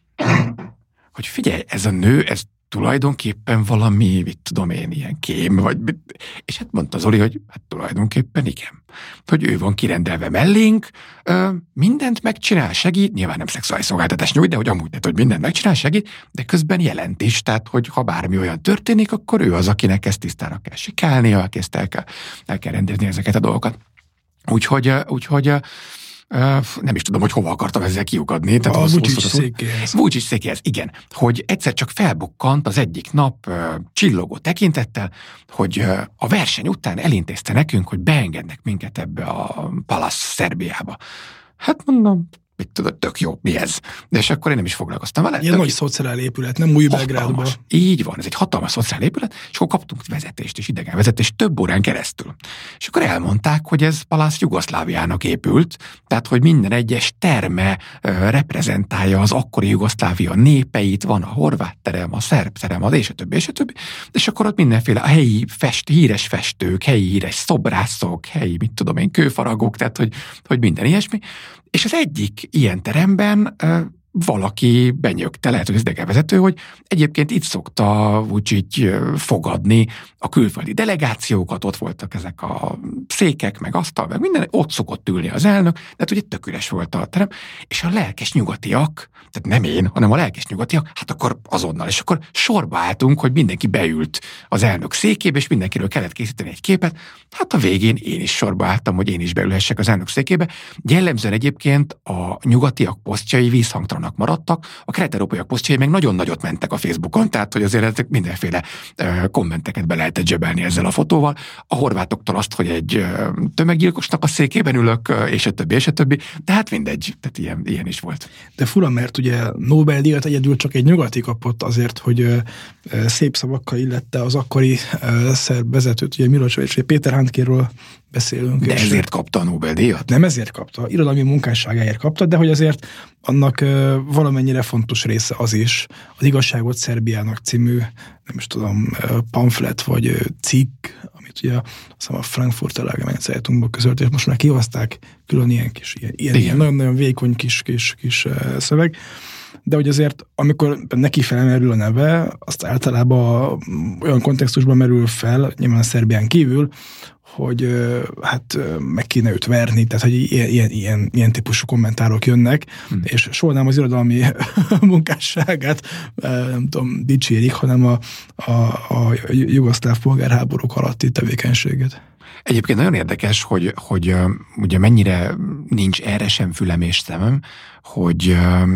hogy figyelj, ez a nő, ez tulajdonképpen valami, mit tudom én, ilyen kém, vagy és hát mondta Zoli, hogy hát tulajdonképpen igen. Hogy ő van kirendelve mellénk, ö, mindent megcsinál, segít, nyilván nem szexuális szolgáltatás nyújt, de hogy amúgy, tehát, hogy mindent megcsinál, segít, de közben jelent is, tehát, hogy ha bármi olyan történik, akkor ő az, akinek ezt tisztára kell sikálnia, aki ezt el kell, el kell rendezni ezeket a dolgokat. Úgyhogy, úgyhogy Uh, nem is tudom, hogy hova akartam ezzel kiukadni. A Vučić székéhez. Vučić székéhez, igen. Hogy egyszer csak felbukkant az egyik nap uh, csillogó tekintettel, hogy uh, a verseny után elintézte nekünk, hogy beengednek minket ebbe a Palace Szerbiába. Hát mondom, mit tudod, tök jó, mi ez? De és akkor én nem is foglalkoztam vele. Ilyen nagy szociál épület, nem új Belgrádban. Így van, ez egy hatalmas szociál épület, és akkor kaptunk vezetést és idegenvezetést több órán keresztül. És akkor elmondták, hogy ez Palace Jugoszláviának épült, tehát, hogy minden egyes terme ö, reprezentálja az akkori Jugoszlávia népeit, van a horvát terem, a szerb terem, az és a többi, és a többi. És akkor ott mindenféle a helyi fest, híres festők, helyi híres szobrászok, helyi, mit tudom én, kőfaragók, tehát, hogy, hogy minden ilyesmi. És az egyik ilyen teremben uh, valaki benyögte, lehet, hogy ez idegenvezető, hogy egyébként itt szokta Vučić fogadni a külföldi delegációkat, ott voltak ezek a székek, meg asztal, meg minden, ott szokott ülni az elnök, de hát ugye tök üres volt a terem, és a lelkes nyugatiak, tehát nem én, hanem a lelkes nyugatiak, hát akkor azonnal, és akkor sorba álltunk, hogy mindenki beült az elnök székébe, és mindenkiről kellett készíteni egy képet, hát a végén én is sorba álltam, hogy én is beülhessek az elnök székébe. Jellemzően egyébként a nyugatiak posztjai vízhangtalan posztjanak maradtak, a kelet-európaiak posztjai meg nagyon nagyot mentek a Facebookon, tehát hogy azért ezek mindenféle uh, kommenteket be lehetett zsebelni ezzel a fotóval. A horvátoktól azt, hogy egy uh, tömeggyilkosnak a székében ülök, uh, és a többi, és a többi, de hát mindegy, tehát ilyen, ilyen is volt. De fura, mert ugye Nobel-díjat egyedül csak egy nyugati kapott azért, hogy uh, szép szavakkal illette az akkori uh, szerb vezetőt, ugye Milosevic, és Péter Handkéről beszélünk. De ezért kapta a Nobel-díjat? Nem ezért kapta, irodalmi munkásságáért kapta, de hogy azért annak uh, valamennyire fontos része az is, az Igazságot Szerbiának című, nem is tudom, uh, pamflet vagy uh, cikk, amit ugye a Frankfurter Allgemeine Zeitungban közölt, és most már kihozták külön ilyen kis, ilyen, ilyen, ilyen nagyon-nagyon vékony kis, kis, kis uh, szöveg, de hogy azért, amikor neki felmerül a neve, azt általában olyan kontextusban merül fel, nyilván a Szerbián kívül, hogy hát meg kéne őt verni, tehát hogy ilyen, ilyen, ilyen, ilyen típusú kommentárok jönnek, hmm. és soha nem az irodalmi munkásságát, nem tudom, dicsérik, hanem a, a, a jugoszláv polgárháborúk alatti tevékenységet. Egyébként nagyon érdekes, hogy, hogy ugye mennyire nincs erre sem fülem és szemem, hogy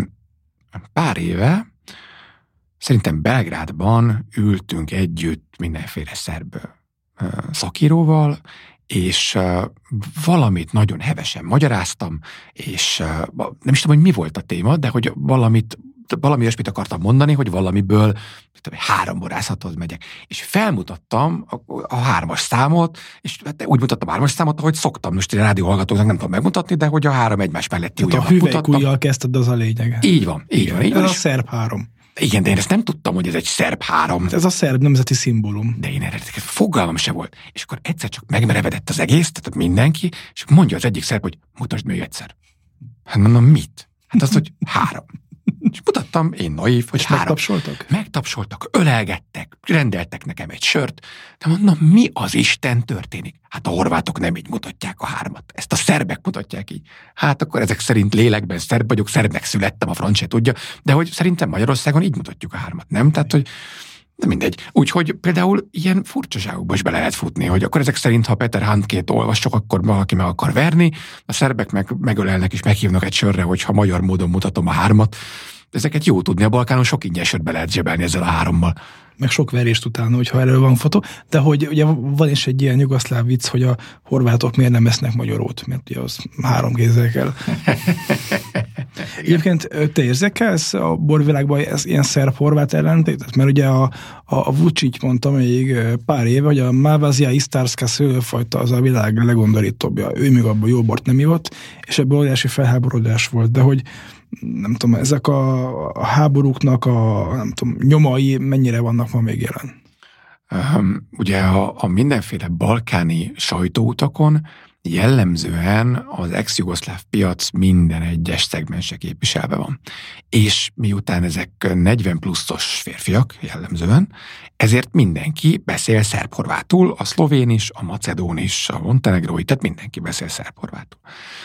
pár éve szerintem Belgrádban ültünk együtt mindenféle szerb szakíróval, és valamit nagyon hevesen magyaráztam, és nem is tudom, hogy mi volt a téma, de hogy valamit, valami olyasmit akartam mondani, hogy valamiből három borásathoz megyek. És felmutattam a, a hármas számot, és hát úgy mutattam a hármas számot, ahogy szoktam. Most a rádióhallgatóknak nem tudom megmutatni, de hogy a három egymás melletti ujjamat mutattam. A hüvelykujjal kezdted, az a lényeg. Így van, így van. Így van. Ez a szerb három. Igen, de én ezt nem tudtam, hogy ez egy szerb három. Ez a szerb nemzeti szimbólum. De én erre fogalmam se volt. És akkor egyszer csak megmerevedett az egész, tehát mindenki, és mondja az egyik szerb, hogy mutasd még egyszer. Hát mondom, mit? Hát az, hogy három. És mutattam, én naív, hogy és három. megtapsoltak? Megtapsoltak, ölelgettek, rendeltek nekem egy sört, de mondom, mi az Isten történik? Hát a horvátok nem így mutatják a hármat. Ezt a szerbek mutatják így. Hát akkor ezek szerint lélekben szerb vagyok, szerbnek születtem, a franc se tudja, de hogy szerintem Magyarországon így mutatjuk a hármat, nem? Tehát, hogy de mindegy. Úgyhogy például ilyen furcsaságokba is bele lehet futni, hogy akkor ezek szerint, ha Peter Handkét olvasok, akkor valaki meg akar verni, a szerbek meg megölelnek és meghívnak egy sörre, hogyha magyar módon mutatom a hármat. Ezeket jó tudni, a Balkánon sok ingyen sört be lehet zsebelni ezzel a hárommal. Meg sok verést utána, hogyha erről van fotó, de hogy ugye van is egy ilyen jugoszláv vicc, hogy a horvátok miért nem esznek magyarót, mert ugye az három kézzel kell. Egyébként te érzékelsz a borvilágban ez ilyen szerb-horvát ellentétet? Mert ugye a, a, a Vučić mondta még pár éve, hogy a Malvazia Istarska szőlőfajta az a világ legundorítóbbja. Ő még abban jó bort nem ivott, és ebből óriási felháborodás volt, de hogy nem tudom, ezek a, a háborúknak a nem tudom, nyomai mennyire vannak ma még jelen? Um, ugye a, a mindenféle balkáni sajtóutakon jellemzően az ex-jugoszláv piac minden egyes szegmense képviselve van. És miután ezek negyven pluszos férfiak jellemzően, ezért mindenki beszél szerb-horvátul, a szlovén is, a macedón is, a montenegrói, tehát mindenki beszél szerb-horvátul.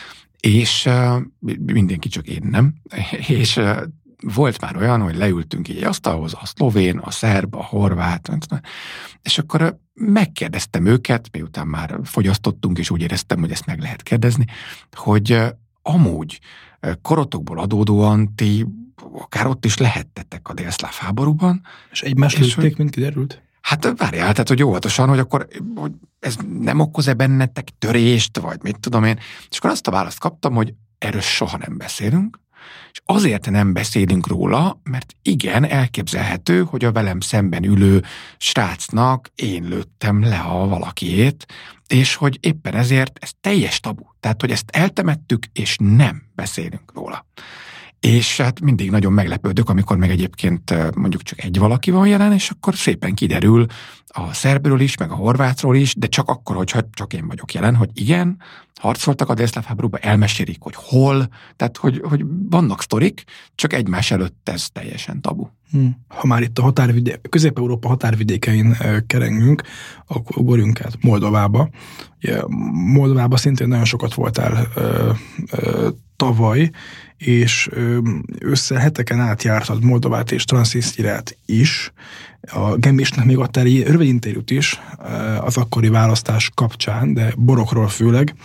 És uh, mindenki, csak én nem. És uh, volt már olyan, hogy leültünk így egy asztalhoz, a szlovén, a szerb, a horvát, és akkor uh, megkérdeztem őket, miután már fogyasztottunk, és úgy éreztem, hogy ezt meg lehet kérdezni, hogy uh, amúgy uh, korotokból adódóan ti akár ott is lehettetek a délszláv háborúban. És egymást lőtték, mint kiderült? Hát várjál, tehát hogy óvatosan, hogy akkor hogy ez nem okoz-e bennetek törést, vagy mit tudom én. És akkor azt a választ kaptam, hogy erről soha nem beszélünk, és azért nem beszélünk róla, mert igen, elképzelhető, hogy a velem szemben ülő srácnak én lőttem le a valakiét, és hogy éppen ezért ez teljes tabu. Tehát, hogy ezt eltemettük, és nem beszélünk róla. És hát mindig nagyon meglepődök, amikor meg egyébként mondjuk csak egy valaki van jelen, és akkor szépen kiderül a szerbről is, meg a horvátról is, de csak akkor, hogyha csak én vagyok jelen, hogy igen, harcoltak a délszláv háborúban, elmesélik, hogy hol, tehát hogy, hogy vannak sztorik, csak egymás előtt ez teljesen tabu. Hmm. Ha már itt a határvidé- Közép-Európa határvidékein kerengünk, akkor ugorjunk át Moldovába. Ugye, Moldovába szintén nagyon sokat voltál ö, ö, tavaly, és össze heteken át jártad Moldovát és Transnisztriát is. A Gemisnek még adtál egy rövid interjút is az akkori választás kapcsán, de borokról főleg.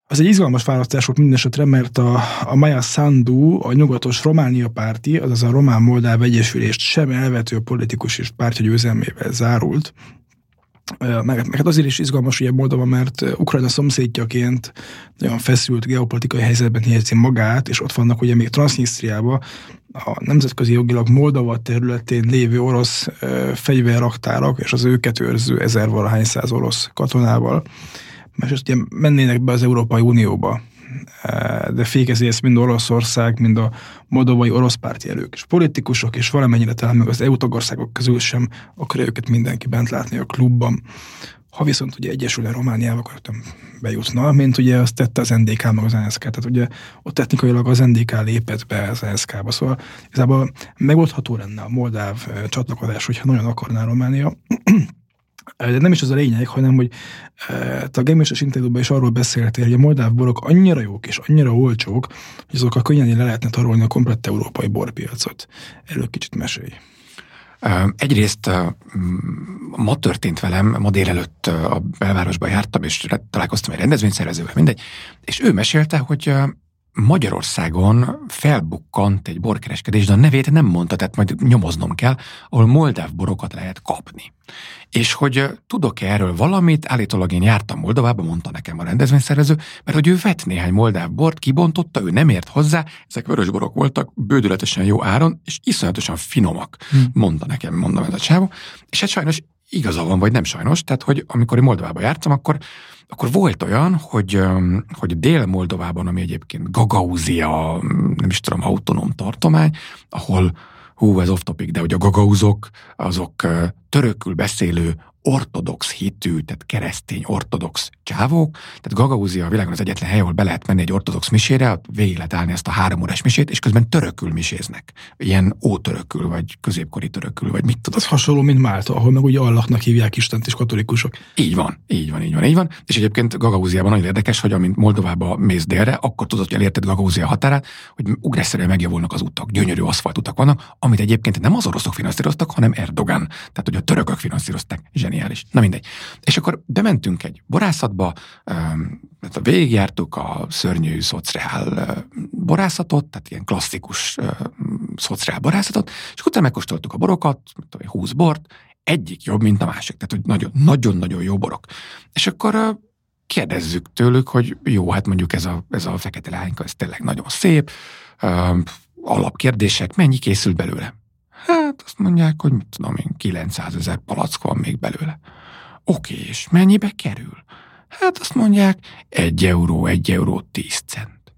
Az egy izgalmas választás volt mindesetre, mert a, a Maja Sandu, a nyugatos Románia párti, azaz a Román-Moldáv Egyesülést sem elvető politikus és pártja győzelmével zárult. Meg, meg hát azért is izgalmas ugye Moldova, mert Ukrajna szomszédjaként nagyon feszült geopolitikai helyzetben helyezi magát, és ott vannak ugye még Transnistriában a nemzetközi jogilag Moldova területén lévő orosz ö, fegyverraktárak, és az őket őrző ezervalahány száz orosz katonával, mert ugye mennének be az Európai Unióba, de fékezi ezt mind Oroszország, mind a moldovai orosz párti erők és politikusok, és valamennyire talán meg az é u tagországok közül sem akarja őket mindenki bent látni a klubban. Ha viszont ugye egyesülne Romániába, akkor bejutna, mint ugye azt tette az en dé ká meg az en es ká, tehát ugye ott technikailag az en dé ká lépett be az en es ká-ba, szóval igazából megoldható lenne a moldáv csatlakozás, hogyha nagyon akarná Románia. De nem is az a lényeg, hanem, hogy te a Gemistes interjúban is arról beszéltél, hogy a moldáv borok annyira jók és annyira olcsók, hogy azokkal könnyen le lehetne tarolni a komplett európai borpiacot. Erről kicsit mesélj. Egyrészt ma történt velem, ma délelőtt a belvárosba jártam, és találkoztam egy rendezvényszervezővel, mindegy, és ő mesélte, hogy Magyarországon felbukkant egy borkereskedés, de a nevét nem mondta, tehát majd nyomoznom kell, ahol moldáv borokat lehet kapni. És hogy tudok-e erről valamit, állítólag én jártam Moldovába, mondta nekem a rendezvényszervező, mert hogy ő vett néhány moldáv bort, kibontotta, ő nem ért hozzá, ezek vörös borok voltak, bődületesen jó áron, és iszonyatosan finomak, hmm. mondta nekem, mondom ez a csávó, és hát sajnos igaza van, vagy nem sajnos, tehát hogy amikor én Moldovába jártam, akkor akkor volt olyan, hogy, hogy Dél-Moldovában, ami egyébként Gagauzia, nem is tudom, autonóm tartomány, ahol, hú, ez off-topic, de hogy a gagauzok, azok törökül beszélő ortodox hitű, tehát keresztény ortodox csávók, tehát Gagauzia a világon az egyetlen hely, ahol be lehet menni egy ortodox misére, ott végig lehet állni ezt a három órás misét, és közben törökül miséznek. Ilyen ótörökül, vagy középkori törökül, vagy mit tudom. Ez hasonló, mint Málta, ahol meg ugye Allahnak hívják Istent és katolikusok. Így van, így van, így van, így van. És egyébként Gagauziában nagyon érdekes, hogy amint Moldovába mész délre, akkor tudod, hogy elérted Gagauzia határát, hogy ugrásszerűen megjavulnak az utak, gyönyörű aszfaltutak vannak, amit egyébként nem az oroszok finanszíroztak, hanem Erdogan. Tehát, hogy a törökök finanszírozták. Zseniális. Na mindegy. És akkor bementünk egy borászatba, hát végigjártuk a szörnyű szociál borászatot, tehát ilyen klasszikus szociál borászatot, és utána megkóstoltuk a borokat, húsz bort, egyik jobb, mint a másik, tehát hogy nagyon-nagyon jó borok. És akkor kérdezzük tőlük, hogy jó, hát mondjuk ez a, ez a fekete lányka, ez tényleg nagyon szép, alapkérdések, mennyi készült belőle? Hát azt mondják, hogy mit tudom én, kilencszázezer palack van még belőle. Oké, és mennyibe kerül? Hát azt mondják, egy euró, egy euró, tíz cent.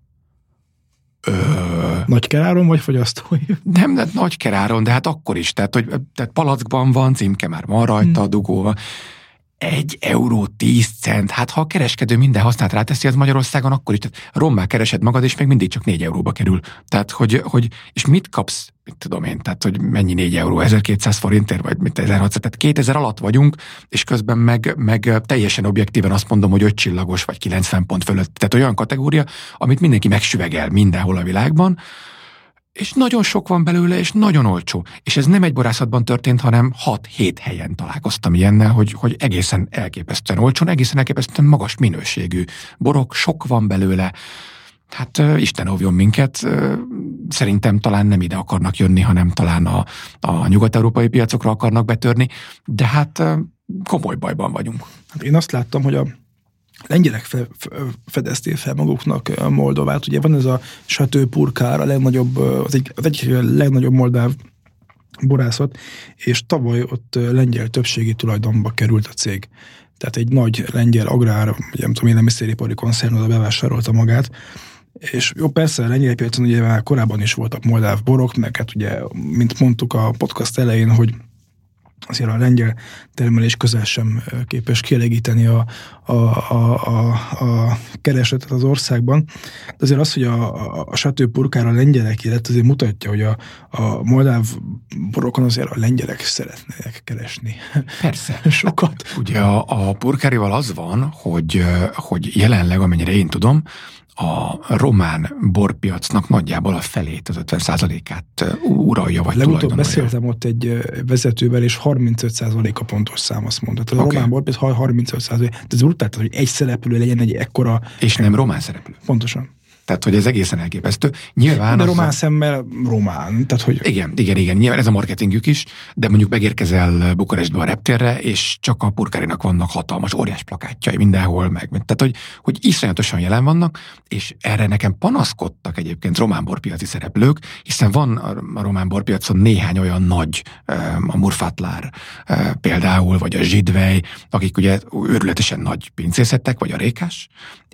Ö... Nagy keráron vagy fogyasztói? Nem, nem nagy keráron, de hát akkor is. Tehát, hogy, tehát palackban van, címke már van rajta, hmm. dugóval. Egy euró, tíz cent. Hát ha a kereskedő minden hasznát ráteszi az Magyarországon, akkor is. Tehát rommá keresed magad, és még mindig csak négy euróba kerül. Tehát, hogy, hogy és mit kapsz, mit tudom én, tehát, hogy mennyi négy euró, ezerkétszáz forintért, vagy mit ezerhatszáz, tehát kétezer alatt vagyunk, és közben meg, meg teljesen objektíven azt mondom, hogy öt csillagos, vagy kilencven pont fölött. Tehát olyan kategória, amit mindenki megsüvegel mindenhol a világban, és nagyon sok van belőle, és nagyon olcsó. És ez nem egy borászatban történt, hanem hat-hét helyen találkoztam ilyennel, hogy, hogy egészen elképesztően olcsón, egészen elképesztően magas minőségű borok, sok van belőle. Hát uh, Isten óvjon minket, uh, szerintem talán nem ide akarnak jönni, hanem talán a, a nyugat-európai piacokra akarnak betörni, de hát uh, komoly bajban vagyunk. Hát én azt láttam, hogy a lengyelek fe, fedezték fel maguknak Moldovát. Ugye van ez a Chateau Purcár, a legnagyobb, az, egy, az egyik legnagyobb moldáv borászat, és tavaly ott lengyel többségi tulajdonba került a cég. Tehát egy nagy lengyel agrár, vagy nem tudom, élelmiszeripari koncern oda bevásárolta magát, és jó, persze a lengyel piacon ugye már korábban is voltak moldáv borok, meg hát ugye, mint mondtuk a podcast elején, hogy azért a lengyel termelés közel sem képes kielégíteni a, a, a, a, a keresletet az országban. De azért az, hogy a, a, a Chateau Purcár a lengyelek lett, azért mutatja, hogy a, a moldáv borokon azért a lengyelek szeretnének keresni. Persze. Sokat. Ugye a, a Purcárival az van, hogy, hogy jelenleg, amennyire én tudom, a román borpiacnak nagyjából a felét, az ötven százalékát uralja, vagy legutóbb beszéltem ott egy vezetővel, és harmincöt százalék a pontos szám, azt mondta. Tehát okay. A román borpiac harmincöt százalék. De ez úgy tehát, hogy egy szereplő legyen egy ekkora... És nem román szereplő. Pontosan. Tehát, hogy ez egészen elképesztő. Nyilván de román a... szemmel román. Tehát, hogy... Igen, igen, igen. Nyilván ez a marketingük is, de mondjuk megérkezel Bukarestbe a reptérre, és csak a Purkárinak vannak hatalmas, óriás plakátjai mindenhol meg. Tehát, hogy, hogy iszonyatosan jelen vannak, és erre nekem panaszkodtak egyébként román borpiaci szereplők, hiszen van a román borpiacon néhány olyan nagy, a Murfatlár például, vagy a Zsidvej, akik ugye őrületesen nagy pincészettek, vagy a Rékás,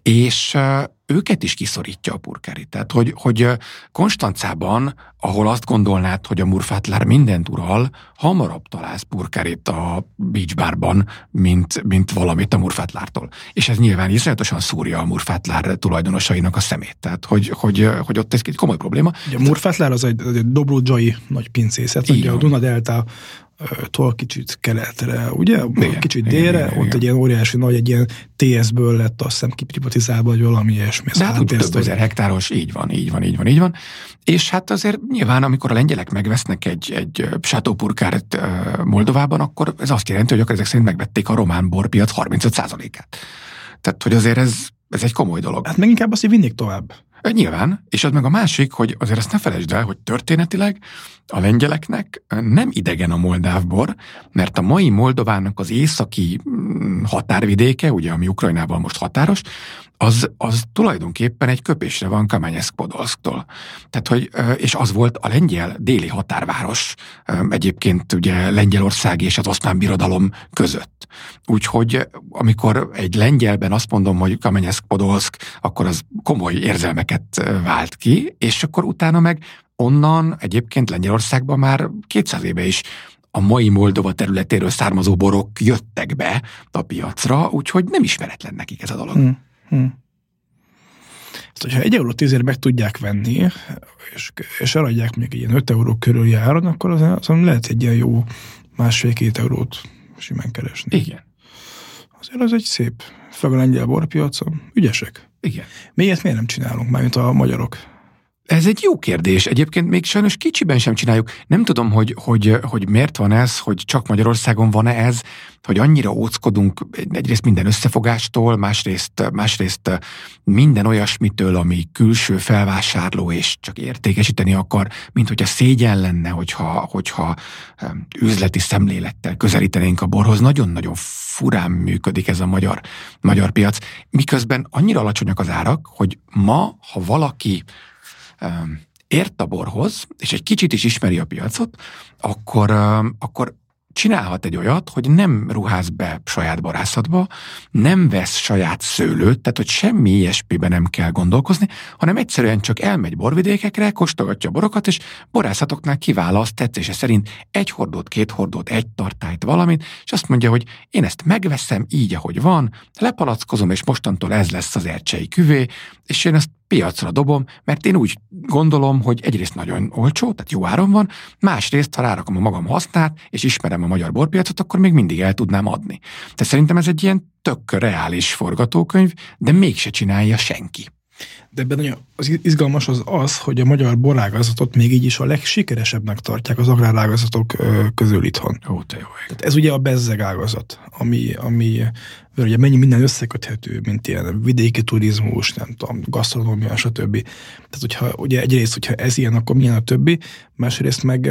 és őket is kiszorítja a Purkári. Tehát, hogy, hogy Konstancában, ahol azt gondolnád, hogy a Murfatlár mindent ural, hamarabb találsz Purkárit a Beach Barban, mint, mint valamit a Murfatlártól. És ez nyilván iszonyatosan szúrja a Murfatlár tulajdonosainak a szemét. Tehát, hogy, hogy, hogy ott ez egy komoly probléma. Ugye a Murfatlár az egy, egy dobrudzsai nagy pincészet, ugye a Duna-delta tól kicsit keletre, ugye? Igen, kicsit délre, igen, igen, ott igen. Egy ilyen óriási nagy, egy ilyen té es-ből lett azt hiszem kiprivatizálva, vagy valami ilyesmi. De hát úgy több ezer hektáros, így van, így van, így van, így van. És hát azért nyilván, amikor a lengyelek megvesznek egy, egy Chateau Purkárt Moldovában, akkor ez azt jelenti, hogy akkor ezek szerint megvették a román borpiac harmincöt százalékát. Tehát, hogy azért ez, ez egy komoly dolog. Hát meg inkább azt, hogy vinnék tovább. Nyilván, és az meg a másik, hogy azért azt ne felejtsd el, hogy történetileg a lengyeleknek nem idegen a moldáv bor, mert a mai Moldovának az északi határvidéke, ugye, ami Ukrajnával most határos, az, az tulajdonképpen egy köpésre van Kamyanetsk-Podolszktól. Tehát, hogy, és az volt a lengyel déli határváros, egyébként ugye Lengyelország és az Oszmán Birodalom között. Úgyhogy amikor egy lengyelben azt mondom, hogy Kamyanetsk-Podolszk, akkor az komoly érzelmeket vált ki, és akkor utána meg onnan egyébként Lengyelországban már kétszáz éve is a mai Moldova területéről származó borok jöttek be a piacra, úgyhogy nem ismeretlen nekik ez a dolog. Hmm. Hmm. Ezt, hogyha egy euró tízért meg tudják venni, és, és eladják még ilyen öt euró körüli áron, akkor az, az lehet egy ilyen jó másfél-két eurót simán keresni. Igen. Azért az egy szép, főleg a lengyel borpiacon. Ügyesek. Igen. Mi ilyet miért nem csinálunk, mármint a magyarok? Ez egy jó kérdés. Egyébként még sajnos kicsiben sem csináljuk. Nem tudom, hogy, hogy, hogy miért van ez, hogy csak Magyarországon van-e ez, hogy annyira óckodunk egyrészt minden összefogástól, másrészt, másrészt minden olyasmitől, ami külső felvásárló és csak értékesíteni akar, mint hogyha szégyen lenne, hogyha, hogyha üzleti szemlélettel közelítenénk a borhoz. Nagyon-nagyon furán működik ez a magyar, magyar piac. Miközben annyira alacsonyak az árak, hogy ma, ha valaki ért a borhoz, és egy kicsit is ismeri a piacot, akkor, akkor csinálhat egy olyat, hogy nem ruház be saját borászatba, nem vesz saját szőlőt, tehát hogy semmi ilyesmiben nem kell gondolkozni, hanem egyszerűen csak elmegy borvidékekre, kóstolgatja a borokat, és borászatoknál kiválaszt tetszése szerint egy hordót, két hordót, egy tartályt, valamit, és azt mondja, hogy én ezt megveszem így, ahogy van, lepalackozom, és mostantól ez lesz az ercsei küvé, és én ezt piacra dobom, mert én úgy gondolom, hogy egyrészt nagyon olcsó, tehát jó áron van, másrészt, ha rárakom a magam hasznát, és ismerem a magyar borpiacot, akkor még mindig el tudnám adni. Tehát szerintem ez egy ilyen tök reális forgatókönyv, de mégse csinálja senki. De ebben nagyon az izgalmas az az, hogy a magyar borágazatot még így is a legsikeresebbnek tartják az agrárágazatok közül itthon. Ó, te jó. Tehát ez ugye a bezzeg ágazat, ami, ami ugye mennyi minden összeköthető, mint ilyen vidéki turizmus, nem tudom, gasztronómia, stb. Tehát hogyha ugye egyrészt, hogyha ez ilyen, akkor milyen a többi, másrészt meg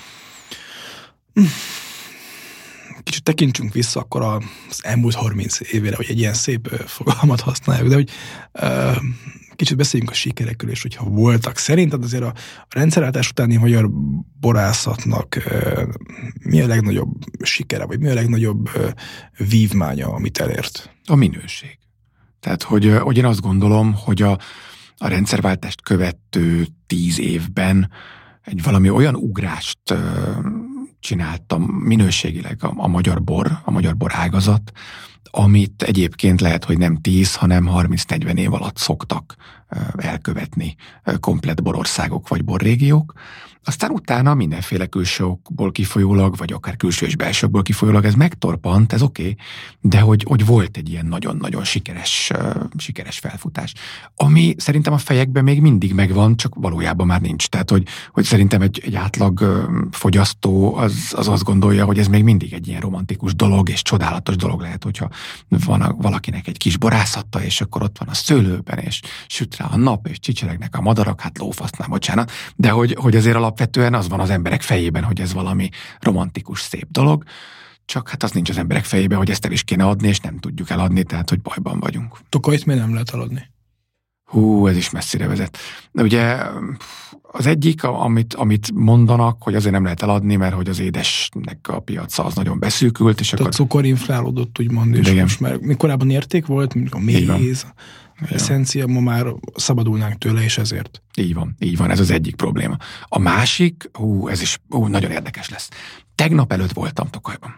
kicsit tekintsünk vissza akkor az elmúlt harminc évére, hogy egy ilyen szép fogalmat használjuk, de hogy kicsit beszéljünk a sikerekről, és hogyha voltak. Szerinted azért a rendszerváltás utáni magyar borászatnak mi a legnagyobb sikere, vagy mi a legnagyobb vívmánya, amit elért? A minőség. Tehát, hogy, hogy én azt gondolom, hogy a, a rendszerváltást követő tíz évben egy valami olyan ugrást csináltam minőségileg a, a magyar bor, a magyar bor ágazat, amit egyébként lehet, hogy nem tíz, hanem harminc-negyven év alatt szoktak elkövetni komplett borországok vagy borrégiók. Aztán utána mindenféle külsőkból kifolyólag, vagy akár külső és belsőkből kifolyólag ez megtorpant, ez oké, okay, de hogy, hogy volt egy ilyen nagyon-nagyon sikeres, uh, sikeres felfutás, ami szerintem a fejekben még mindig megvan, csak valójában már nincs. Tehát, hogy, hogy szerintem egy, egy átlag uh, fogyasztó az, az azt gondolja, hogy ez még mindig egy ilyen romantikus dolog, és csodálatos dolog lehet, hogyha van a, valakinek egy kis borászata, és akkor ott van a szőlőben, és süt rá a nap, és csicseregnek a madarak, hát lófasznál, bocsánat, de hogy, hogy azért alapvetően az van az emberek fejében, hogy ez valami romantikus, szép dolog, csak hát az nincs az emberek fejében, hogy ezt el is kéne adni, és nem tudjuk eladni, tehát hogy bajban vagyunk. Tokajt miért nem lehet eladni? Hú, ez is messzire vezet. De ugye az egyik, amit, amit mondanak, hogy azért nem lehet eladni, mert hogy az édesnek a piaca az nagyon beszűkült, és akkor... A cukor inflálódott, úgymond, és igen. Most már korábban érték volt, mint a méz, eszencia, ma már szabadulnánk tőle, és ezért. Így van, így van, ez az egyik probléma. A másik, hú, ez is hú, nagyon érdekes lesz. Tegnap előtt voltam Tokajban,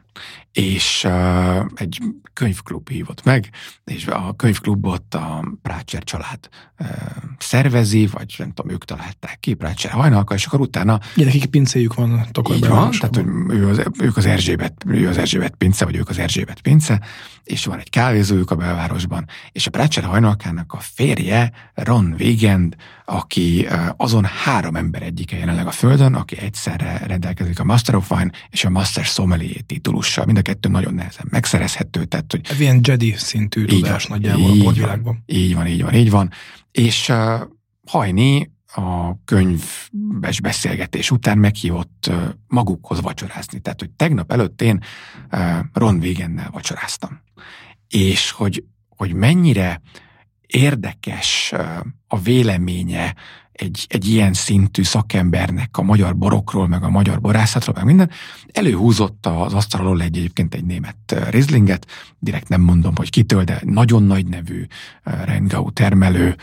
és uh, egy könyvklub hívott meg, és a könyvklubot a Prácser család uh, szervezi, vagy nem tudom, ők találták ki, Prácser Hajnalka, és akkor utána... Igen, nekik pincéjük van Tokajban. Így van, tehát hogy ő az, ők az Erzsébet, ő az Erzsébet pince, vagy ők az Erzsébet pince, és van egy kávézójuk a belvárosban, és a Prácser Hajnalkának a férje, Ron Wiegand, aki uh, azon három ember egyike jelenleg a Földön, aki egyszerre rendelkezik a Master of Wine és a Master Sommelier titulussal. Mind a kettő nagyon nehezen megszerezhető. Tehát, hogy ez ilyen Jedi szintű tudás nagyjából a borvilágban. Így van, így van, így van. És uh, Hajni a könyves beszélgetés után meghívott uh, magukhoz vacsorázni. Tehát, hogy tegnap előtt én uh, Ron Wiegandnel vacsoráztam. És hogy, hogy mennyire érdekes uh, a véleménye Egy, egy ilyen szintű szakembernek a magyar borokról, meg a magyar borászatról, meg minden, előhúzott az asztalról egy egyébként egy német Rieslinget, direkt nem mondom, hogy kitől, de nagyon nagy nevű Rheingau termelő,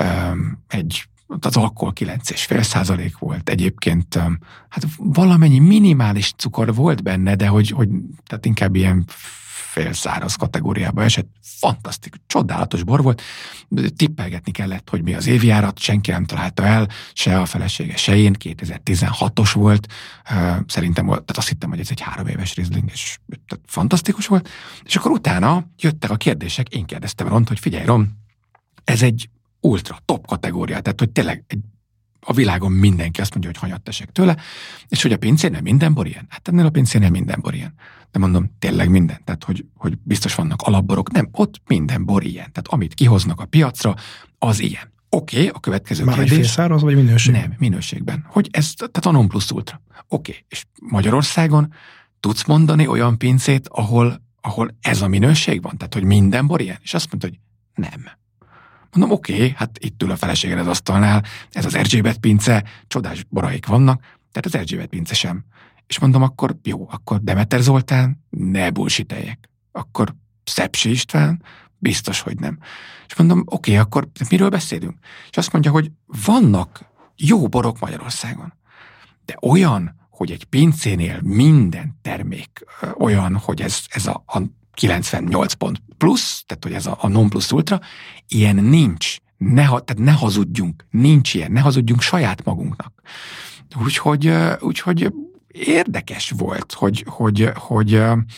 egy, az alkohol kilenc egész öt százalék volt egyébként, hát valamennyi minimális cukor volt benne, de hogy, hogy tehát inkább ilyen félszáraz kategóriába esett, fantasztikus, csodálatos bor volt, tippelgetni kellett, hogy mi az évjárat, senki nem találta el, se a felesége, se én, kétezer-tizenhatos volt, szerintem, tehát azt hittem, hogy ez egy három éves Riesling, és fantasztikus volt, és akkor utána jöttek a kérdések, én kérdeztem Ront, hogy figyelj Ron, ez egy ultra top kategória, tehát hogy tényleg egy a világon mindenki azt mondja, hogy hanyat esek tőle, és hogy a pincénél minden bor ilyen. Hát ennél a pincénél minden bor ilyen. De mondom, tényleg minden. Tehát, hogy, hogy biztos vannak alapborok. Nem, ott minden bor ilyen. Tehát amit kihoznak a piacra, az ilyen. Oké, okay, a következő már kérdés. Már egy félszáraz, vagy minőségben? Nem, minőségben. Hogy ez, tehát a non plus ultra. Oké, okay. És Magyarországon tudsz mondani olyan pincét, ahol, ahol ez a minőség van? Tehát, hogy minden bor ilyen? És azt mondta, hogy nem. Mondom, oké, okay, hát itt ül a feleséged az asztalnál, ez az Erzsébet pince, csodás boraik vannak, tehát az Erzsébet pince sem. És mondom, akkor jó, akkor Demeter Zoltán, ne bullshiteljek. Akkor Szepsi István, biztos, hogy nem. És mondom, oké, okay, akkor miről beszélünk? És azt mondja, hogy vannak jó borok Magyarországon, de olyan, hogy egy pincénél minden termék olyan, hogy ez, ez a, a kilencvennyolc pont plusz, tehát hogy ez a, a non plus ultra, ilyen nincs. Ne, tehát ne hazudjunk, nincs ilyen, ne hazudjunk saját magunknak. Úgyhogy, úgyhogy érdekes volt, hogy, hogy, hogy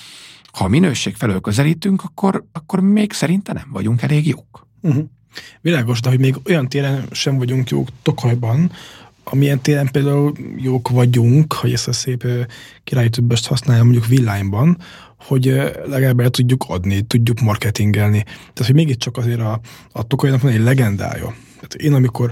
ha a minőség felől közelítünk, akkor, akkor még szerintem nem vagyunk elég jók. Uh-huh. Világos, de hogy még olyan téren sem vagyunk jók Tokajban, amilyen téren például jók vagyunk, hogy ezt a szép királyi többest használja mondjuk Villányban, hogy legalább el tudjuk adni, tudjuk marketingelni. Tehát, hogy mégiscsak azért a, a Tokajnak van egy legendája. Tehát én, amikor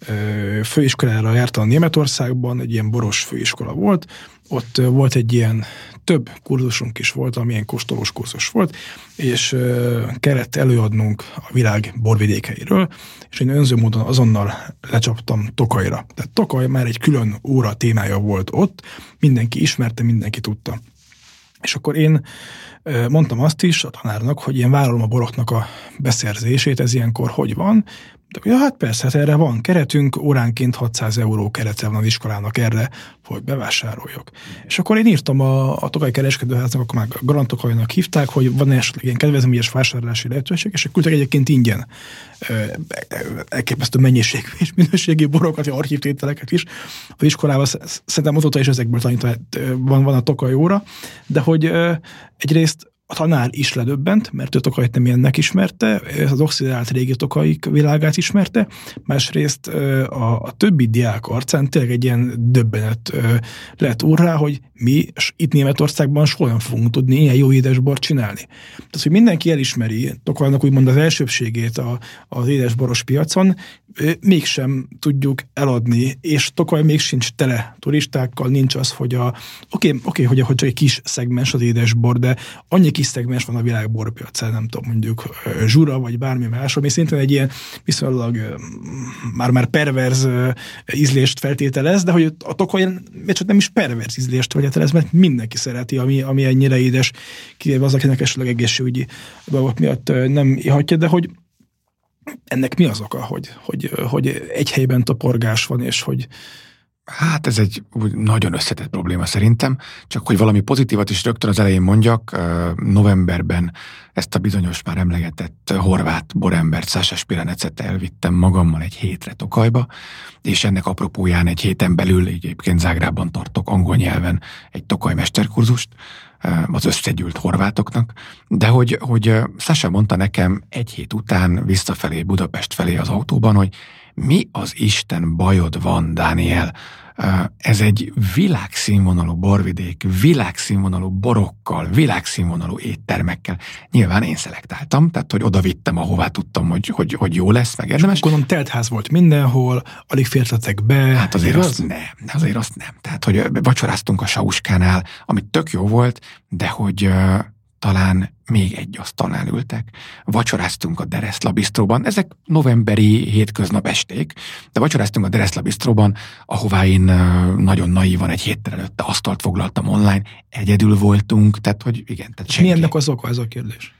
ö, főiskolára jártam Németországban, egy ilyen boros főiskola volt, ott ö, volt egy ilyen, több kurzusunk is volt, amilyen kóstolós kurzus volt, és ö, kellett előadnunk a világ borvidékeiről, és én önző módon azonnal lecsaptam Tokajra. Tehát Tokaj már egy külön óra témája volt ott, mindenki ismerte, mindenki tudta. És akkor én mondtam azt is a tanárnak, hogy én vállalom a boroknak a beszerzését, ez ilyenkor hogy van, De, ja, hát persze, hát erre van keretünk, óránként hatszáz euró kerete van az iskolának erre, hogy bevásároljak. És akkor én írtam a, a Tokaj kereskedőháznak, akkor már Garantokajnak hívták, hogy van esetleg ilyen kedvezményes vásárlási lehetőség, és küldtek egyébként ingyen elképesztő mennyiségű és minőségi borokat, vagy archívtételeket is. Az iskolában szerintem azóta is ezekből tanít, van, van a Tokaj óra, de hogy egyrészt a tanár is ledöbbent, mert ő Tokajt nem ilyennek ismerte, az oxidált régi Tokaik világát ismerte, másrészt a, a többi diák arcán tényleg egy ilyen döbbenet lett úrrá, hogy mi itt Németországban soha nem fogunk tudni ilyen jó édesbort csinálni. Tehát, hogy mindenki elismeri Tokajnak úgymond az elsőbségét a, az édesboros piacon, mégsem tudjuk eladni, és Tokaj még sincs tele turistákkal, nincs az, hogy a oké, okay, okay, hogy, hogy csak egy kis szegmens az édesbor, de annyi kis szegmens van a világ borpiacán, nem tudom, mondjuk Zsura, vagy bármi más, ami szintén egy ilyen viszonylag már-már perverz ízlést feltételez, de hogy a Tokaj még csak nem is perverz ízlést feltételez, mert mindenki szereti, ami, ami ennyire édes, kivéve az, akinek esetleg egészségügyi dolgok miatt nem ihatja, de hogy ennek mi az oka, hogy, hogy, hogy egy helyben toporgás van, és hogy... Hát ez egy nagyon összetett probléma szerintem, csak hogy valami pozitívat is rögtön az elején mondjak, novemberben ezt a bizonyos már emlegetett horvát borembert, Sasa Spiranecet elvittem magammal egy hétre Tokajba, és ennek apropóján egy héten belül egyébként Zágrában tartok angol nyelven egy Tokaj mesterkurzust, az összegyűlt horvátoknak, de hogy, hogy Sasa mondta nekem egy hét után visszafelé Budapest felé az autóban, hogy mi az Isten bajod van, Dániel? Ez egy világszínvonalú borvidék, világszínvonalú borokkal, világszínvonalú éttermekkel. Nyilván én szelektáltam, tehát hogy oda vittem, ahová tudtam, hogy, hogy, hogy jó lesz, meg érdemes. Gondolom teltház volt mindenhol, alig fértetek be. Hát azért az? azt nem, azért azt nem. Tehát, hogy vacsoráztunk a Sauskánál, ami tök jó volt, de hogy uh, talán még egy asztalnál ültek. Vacsoráztunk a Dereszla Bistróban, ezek novemberi hétköznap esték, de vacsoráztunk a Dereszla Bistróban, ahová én nagyon naívan egy héttel előtte asztalt foglaltam online, egyedül voltunk, tehát hogy igen. Tehát senki... Mi ennek az oka, ez a kérdés?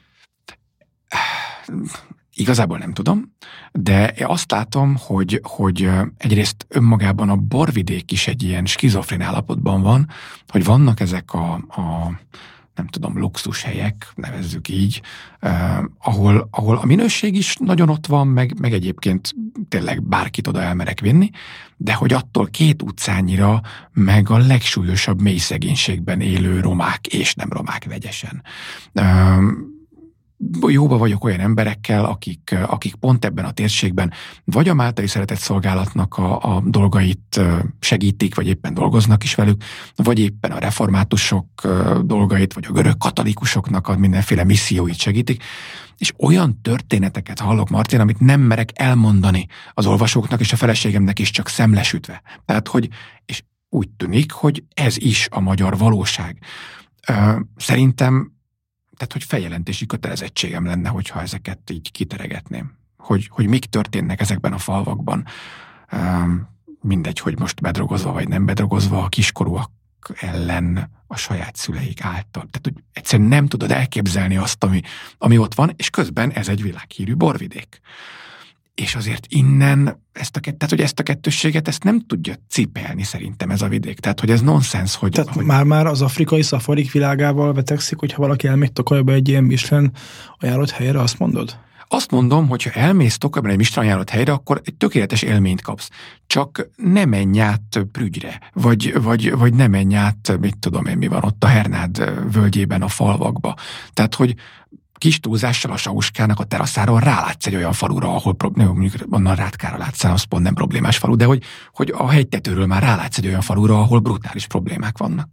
Igazából nem tudom, de azt látom, hogy, hogy egyrészt önmagában a borvidék is egy ilyen skizofrén állapotban van, hogy vannak ezek a, a nem tudom, luxushelyek, nevezzük így, eh, ahol, ahol a minőség is nagyon ott van, meg, meg egyébként tényleg bárkit oda elmerek vinni, de hogy attól két utcányira meg a legsúlyosabb mély szegénységben élő romák és nem romák vegyesen. Eh, Jóba vagyok olyan emberekkel, akik, akik pont ebben a térségben vagy a máltai szeretett szolgálatnak a, a dolgait segítik, vagy éppen dolgoznak is velük, vagy éppen a reformátusok dolgait, vagy a görög katolikusoknak a mindenféle misszióit segítik, és olyan történeteket hallok, Martin, amit nem merek elmondani az olvasóknak, és a feleségemnek is csak szemlesütve. Tehát, hogy, és úgy tűnik, hogy ez is a magyar valóság. Szerintem Tehát, hogy feljelentési kötelezettségem lenne, hogyha ezeket így kiteregetném. Hogy, hogy mik történnek ezekben a falvakban. Um, mindegy, hogy most bedrogozva vagy nem bedrogozva, a kiskorúak ellen a saját szüleik által. Tehát, hogy egyszerűen nem tudod elképzelni azt, ami, ami ott van, és közben ez egy világhírű borvidék. És azért innen ezt a, tehát, hogy ezt a kettősséget, ezt nem tudja cipelni szerintem ez a vidék. Tehát, hogy ez nonsens, hogy... Tehát hogy... már-már az afrikai szafarik világával vetekszik, hogyha valaki elmegy Tokajba egy ilyen Michelin ajánlott helyre, azt mondod? Azt mondom, hogy ha elmész Tokajban egy Michelin ajánlott helyre, akkor egy tökéletes élményt kapsz. Csak ne menj át Prügyre, vagy, vagy, vagy ne menj át, mit tudom én, mi van ott a Hernád völgyében, a falvakba. Tehát, hogy kis túlzással a Sauskának a teraszáról rálátsz egy olyan falura, ahol nem, mondjuk onnan Rátkára látsz, az pont nem problémás falu, de hogy, hogy a hegytetőről már rálátsz egy olyan falura, ahol brutális problémák vannak.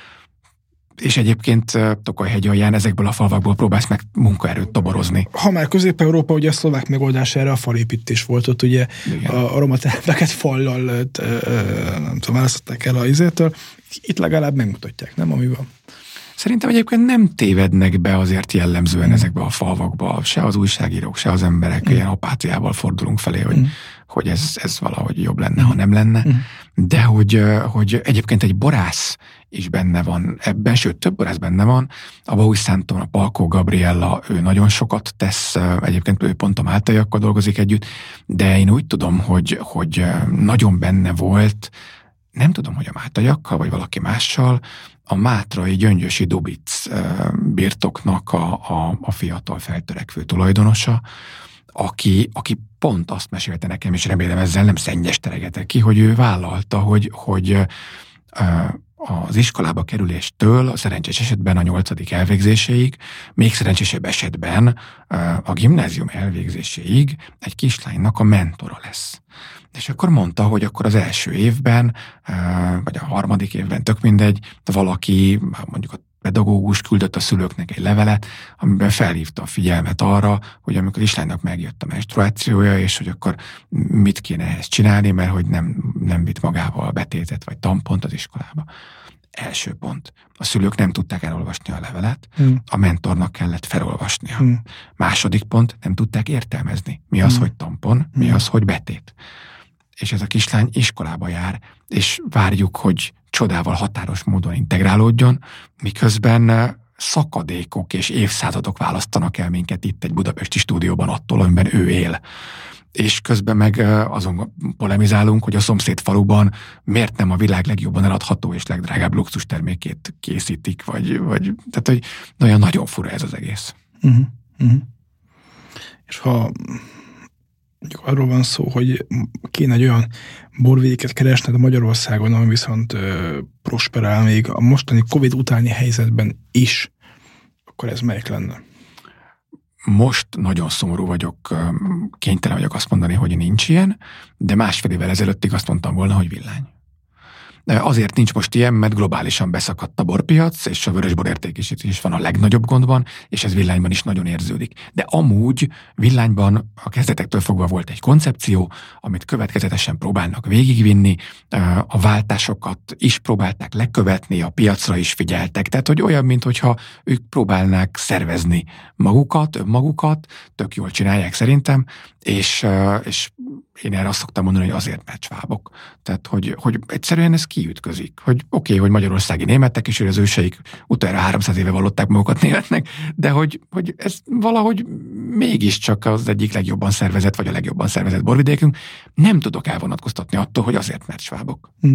És egyébként Tokaj-hegy alján ezekből a falvakból próbálsz meg munkaerőt toborozni. Ha már Közép-Európa, ugye a szlovák megoldás erre a falépítés volt, ott ugye igen. a, a roma telepeket fallal nem tudom, választották el a izétől. Itt legalább megmutatják, nem, ami van. Szerintem egyébként nem tévednek be azért jellemzően mm. ezekbe a falvakba, se az újságírók, se az emberek, mm. ilyen apátiával fordulunk felé, hogy, mm. hogy ez, ez valahogy jobb lenne, mm. ha nem lenne. Mm. de hogy, hogy egyébként egy borász is benne van ebben, sőt, több borász benne van. A Bauhi Szánton, a Palkó Gabriella, ő nagyon sokat tesz, egyébként ő pont a máltaiakkal dolgozik együtt, de én úgy tudom, hogy, hogy nagyon benne volt, nem tudom, hogy a máltaiakkal, vagy valaki mással, a mátrai Gyöngyösi Dubic birtoknak a, a, a fiatal feltörekvő tulajdonosa, aki, aki pont azt mesélte nekem, és remélem ezzel nem szennyes teregetek ki, hogy ő vállalta, hogy, hogy az iskolába kerüléstől a szerencsés esetben a nyolcadik elvégzéséig, még szerencsésebb esetben a gimnázium elvégzéséig egy kislánynak a mentora lesz. És akkor mondta, hogy akkor az első évben, vagy a harmadik évben, tök mindegy, valaki, mondjuk a pedagógus küldött a szülőknek egy levelet, amiben felhívta a figyelmet arra, hogy amikor islánynak megjött a menstruációja, és hogy akkor mit kéne ehhez csinálni, mert hogy nem, nem vitt magával betétet vagy tampont az iskolába. Első pont. A szülők nem tudták elolvasni a levelet, hmm. a mentornak kellett felolvasnia. Hmm. Második pont, nem tudták értelmezni. Mi az, hmm. hogy tampon, mi hmm. az, hogy betét. És ez a kislány iskolába jár, és várjuk, hogy csodával határos módon integrálódjon, miközben szakadékok és évszázadok választanak el minket itt egy budapesti stúdióban attól, amiben ő él. És közben meg azon polemizálunk, hogy a szomszéd faluban miért nem a világ legjobban eladható és legdrágább luxus termékét készítik, vagy, vagy tehát, hogy nagyon, nagyon fura ez az egész. Uh-huh. Uh-huh. És ha mondjuk arról van szó, hogy kéne egy olyan borvidéket keresned Magyarországon, ami viszont ö, prosperál még a mostani Covid utáni helyzetben is, akkor ez melyik lenne? Most nagyon szomorú vagyok, kénytelen vagyok azt mondani, hogy nincs ilyen, de másfél évvel ezelőttig azt mondtam volna, hogy villány. Azért nincs most ilyen, mert globálisan beszakadt a borpiac, és a vörösbor értékesítés van a legnagyobb gondban, és ez villányban is nagyon érződik. De amúgy villányban a kezdetektől fogva volt egy koncepció, amit következetesen próbálnak végigvinni, a váltásokat is próbálták lekövetni, a piacra is figyeltek. Tehát, hogy olyan, mintha ők próbálnák szervezni magukat, önmagukat, tök jól csinálják szerintem, és, és én erre azt szoktam mondani, hogy azért, mert svábok. Tehát, hogy, hogy egyszerűen ez kiütközik. Hogy oké, okay, hogy magyarországi németek, és hogy az őseik utána háromszáz éve vallották magukat németnek, de hogy, hogy ez valahogy mégiscsak az egyik legjobban szervezett, vagy a legjobban szervezett borvidékünk. Nem tudok elvonatkoztatni attól, hogy azért, mert svábok. Hm.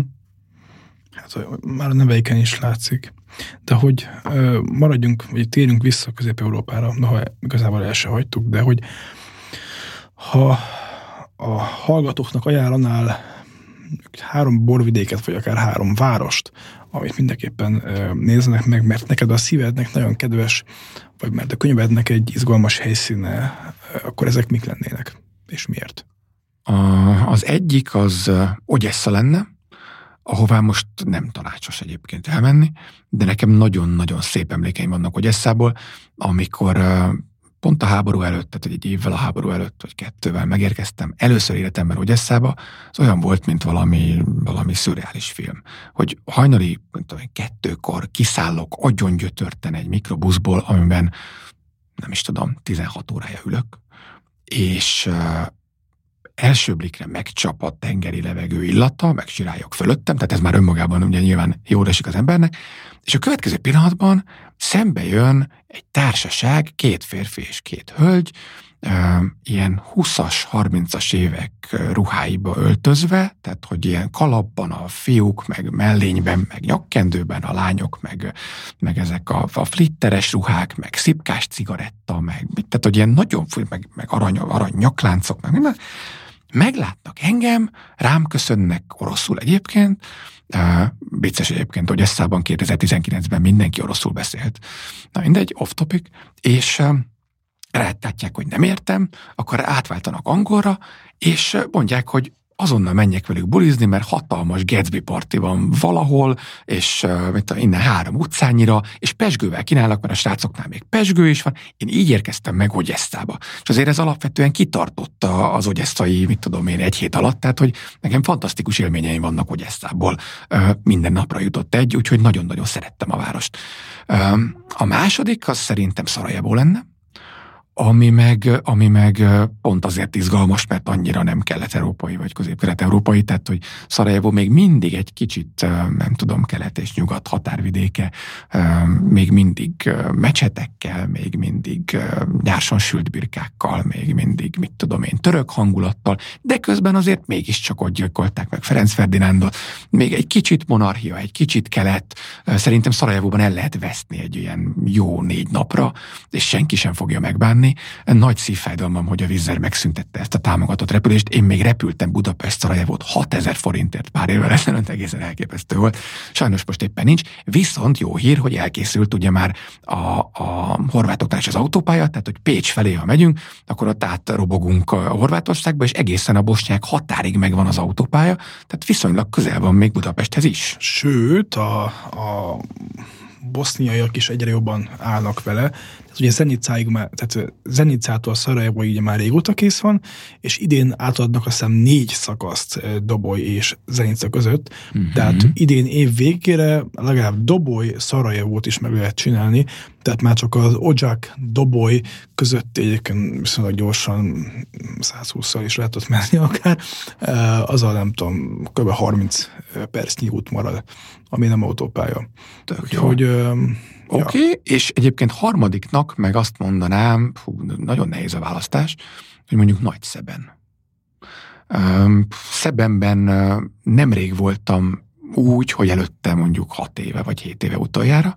Hát már a neveiken is látszik. De hogy ö, maradjunk, vagy térjünk vissza Közép-Európára, noha igazából el se hagytuk, de hogy ha a hallgatóknak ajánlanál három borvidéket, vagy akár három várost, amit mindenképpen néznek meg, mert neked a szívednek nagyon kedves, vagy mert a könyvednek egy izgalmas helyszíne, akkor ezek mik lennének, és miért? A, az egyik az Ogyessa lenne, ahová most nem tanácsos egyébként elmenni, de nekem nagyon-nagyon szép emlékeim vannak Ogyesszából, amikor pont a háború előtt, tehát egy évvel a háború előtt, vagy kettővel megérkeztem, először életemben Ogyesszába, az olyan volt, mint valami, valami szürreális film. Hogy hajnali, mint tudom, kettőkor kiszállok agyongyötörten egy mikrobuszból, amiben, nem is tudom, tizenhat órája ülök, és uh, első blikre megcsap a tengeri levegő illata, meg sirályok fölöttem, tehát ez már önmagában ugye nyilván jól esik az embernek, és a következő pillanatban szembe jön egy társaság, két férfi és két hölgy, ilyen húszas, harmincas évek ruháiba öltözve, tehát hogy ilyen kalapban a fiúk, meg mellényben, meg nyakkendőben a lányok, meg, meg ezek a, a flitteres ruhák, meg szipkás cigaretta, meg tehát hogy ilyen nagyon, meg, meg arany, arany nyakláncok, meg minden. Meglátnak engem, rám köszönnek oroszul egyébként, uh, vicces egyébként, hogy Ogyeszában kétezer-tizenkilencben mindenki oroszul beszélt. Na mindegy, off topic, és uh, rátlátják, hogy nem értem, akkor átváltanak angolra, és mondják, hogy azonnal menjek velük bulizni, mert hatalmas Gatsby parti van valahol, és uh, mit tudom, innen három utcányira, és pezsgővel kínálnak, mert a srácoknál még pezsgő is van. Én így érkeztem meg Ogyesszába. És azért ez alapvetően kitartotta az ogyesszai, mit tudom én, egy hét alatt, tehát, hogy nekem fantasztikus élményeim vannak Ogyesszából. Uh, minden napra jutott egy, úgyhogy nagyon-nagyon szerettem a várost. Uh, a második, az szerintem Szarajevó lenne, Ami meg, ami meg pont azért izgalmas, mert annyira nem kelet-európai vagy közép-kelet-európai, tehát hogy Szarajevó még mindig egy kicsit, nem tudom, kelet és nyugat határvidéke, még mindig mecsetekkel, még mindig nyárson sült birkákkal, még mindig, mit tudom én, török hangulattal, de közben azért mégiscsak ott gyilkolták meg Ferenc Ferdinándot, még egy kicsit monarchia, egy kicsit kelet, szerintem Szarajevóban el lehet veszni egy ilyen jó négy napra, és senki sem fogja megbánni. Nagy szívfájdalmam, hogy a Wizz Air megszüntette ezt a támogatott repülést. Én még repültem Budapest-Szarajevót hatezer forintért pár évvel ezelőtt, egészen elképesztő volt. Sajnos most éppen nincs. Viszont jó hír, hogy elkészült ugye már a, a horvátoknál is az autópálya, tehát hogy Pécs felé, ha megyünk, akkor ott átrobogunk a Horvátországba, és egészen a bosnyák határig megvan az autópálya, tehát viszonylag közel van még Budapesthez is. Sőt, a, a boszniaiak is egyre jobban állnak vele. Tehát ugye Zenicáig már, tehát Zenicától Szarajevóig ugye már régóta kész van, és idén átadnak azt hiszem négy szakaszt Doboly és Zenica között. Mm-hmm. Tehát idén év végére legalább Doboly, Szarajevót is meg lehet csinálni, tehát már csak az Odzsák, Doboly között egyébként viszonylag gyorsan száz hússzal is lehet ott menni akár. Az a nem tudom, kb. harminc percnyi út marad, ami nem autópálya. Úgyhogy Oké, okay, ja. És egyébként harmadiknak meg azt mondanám, hú, nagyon nehéz a választás, hogy mondjuk Nagyszeben. Szebenben nemrég voltam úgy, hogy előtte mondjuk hat éve vagy hét éve utoljára,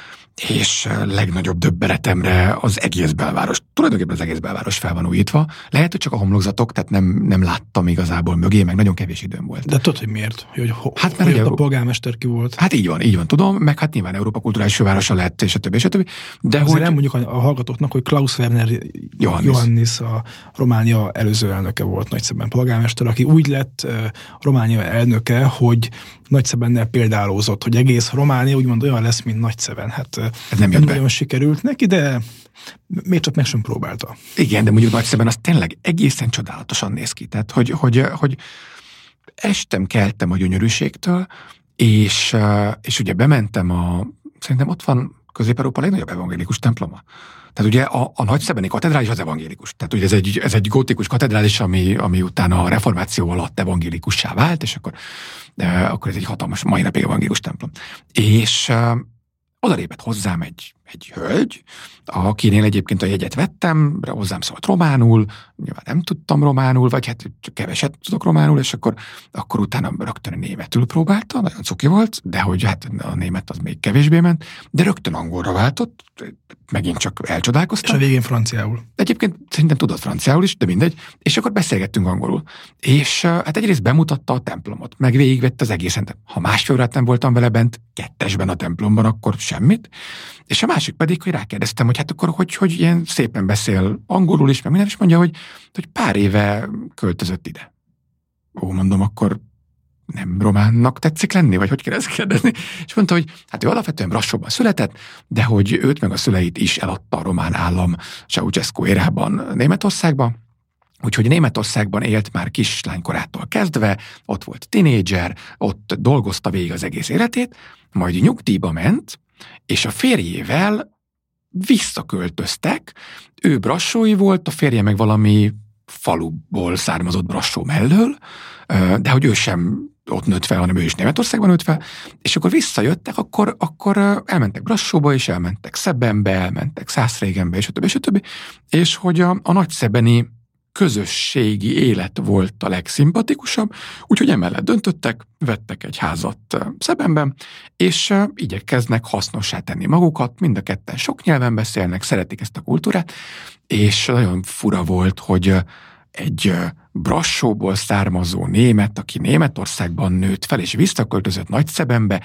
és legnagyobb döbbenetemre az egész belváros, tulajdonképpen az egész belváros fel van újítva. Lehet, hogy csak a homlokzatok, tehát nem, nem láttam igazából mögé, meg nagyon kevés időm volt. De tudod, hogy miért? Hogy, hát mert ugye, a polgármester ki volt. Hát így van, így van, tudom, meg hát nyilván Európa kulturális fővárosa lett, és a többi, és a többi. De azért hogy... nem mondjuk a, a hallgatóknak, hogy Klaus Werner Johannis. Johannis, a Románia előző elnöke volt Nagyszeben polgármester, aki úgy lett uh, Románia elnöke, hogy Nagyszebennel példálózott, hogy egész Románia úgymond olyan lesz, mint Nagyszeben. Hát ez nem, nem nagyon sikerült neki, de még csak meg sem próbálta. Igen, de mondjuk Nagyszeben az tényleg egészen csodálatosan néz ki. Tehát, hogy, hogy, hogy estem, keltem a gyönyörűségtől, és, és ugye bementem a, szerintem ott van Közép-Európa legnagyobb evangélikus temploma. Tehát ugye a, a nagyszebeni katedrális az evangélikus. Tehát ugye ez egy, ez egy gótikus katedrális, ami, ami utána a reformáció alatt evangélikussá vált, és akkor, eh, akkor ez egy hatalmas, mai napig evangélikus templom. És eh, oda lépett hozzám egy, egy hölgy, akinél egyébként a jegyet vettem, hozzám szólt románul, nyilván nem tudtam románul, vagy hát csak keveset tudok románul, és akkor, akkor utána rögtön németül próbálta, nagyon cuki volt, de hogy hát a német az még kevésbé ment, de rögtön angolra váltott, megint csak elcsodálkoztam. És a végén franciául. Egyébként szerintem tudott franciául is, de mindegy, és akkor beszélgettünk angolul. És hát egyrészt bemutatta a templomot, meg végigvett az egészen. Ha másfél órát nem voltam vele bent, kettesben a templomban, akkor semmit. És a másik pedig, hogy rákérdeztem, hogy hát akkor hogy, hogy ilyen szépen beszél angolul is, meg minden, is mondja, hogy, hogy pár éve költözött ide. Ó, mondom, akkor nem románnak tetszik lenni, vagy hogy kell ezt kérdezni? És mondta, hogy hát ő alapvetően Brassóban született, de hogy őt meg a szüleit is eladta a román állam Ceausescu érában Németországba, úgyhogy Németországban élt már kislánykorától kezdve, ott volt tinédzser, ott dolgozta végig az egész életét, majd nyugdíjba ment, és a férjével visszaköltöztek, ő brassói volt, a férje meg valami faluból származott Brassó mellől, de hogy ő sem ott nőtt fel, hanem ő is Németországban nőtt fel, és akkor visszajöttek, akkor, akkor elmentek Brassóba, és elmentek Szebenbe, elmentek Szászrégenbe, és a többi, és a többi, és hogy a, a nagyszebeni közösségi élet volt a legszimpatikusabb, úgyhogy emellett döntöttek, vettek egy házat Szebenben, és igyekeznek hasznossá tenni magukat, mind a ketten sok nyelven beszélnek, szeretik ezt a kultúrát, és nagyon fura volt, hogy egy Brassóból származó német, aki Németországban nőtt fel, és visszaköltözött Nagyszebenbe,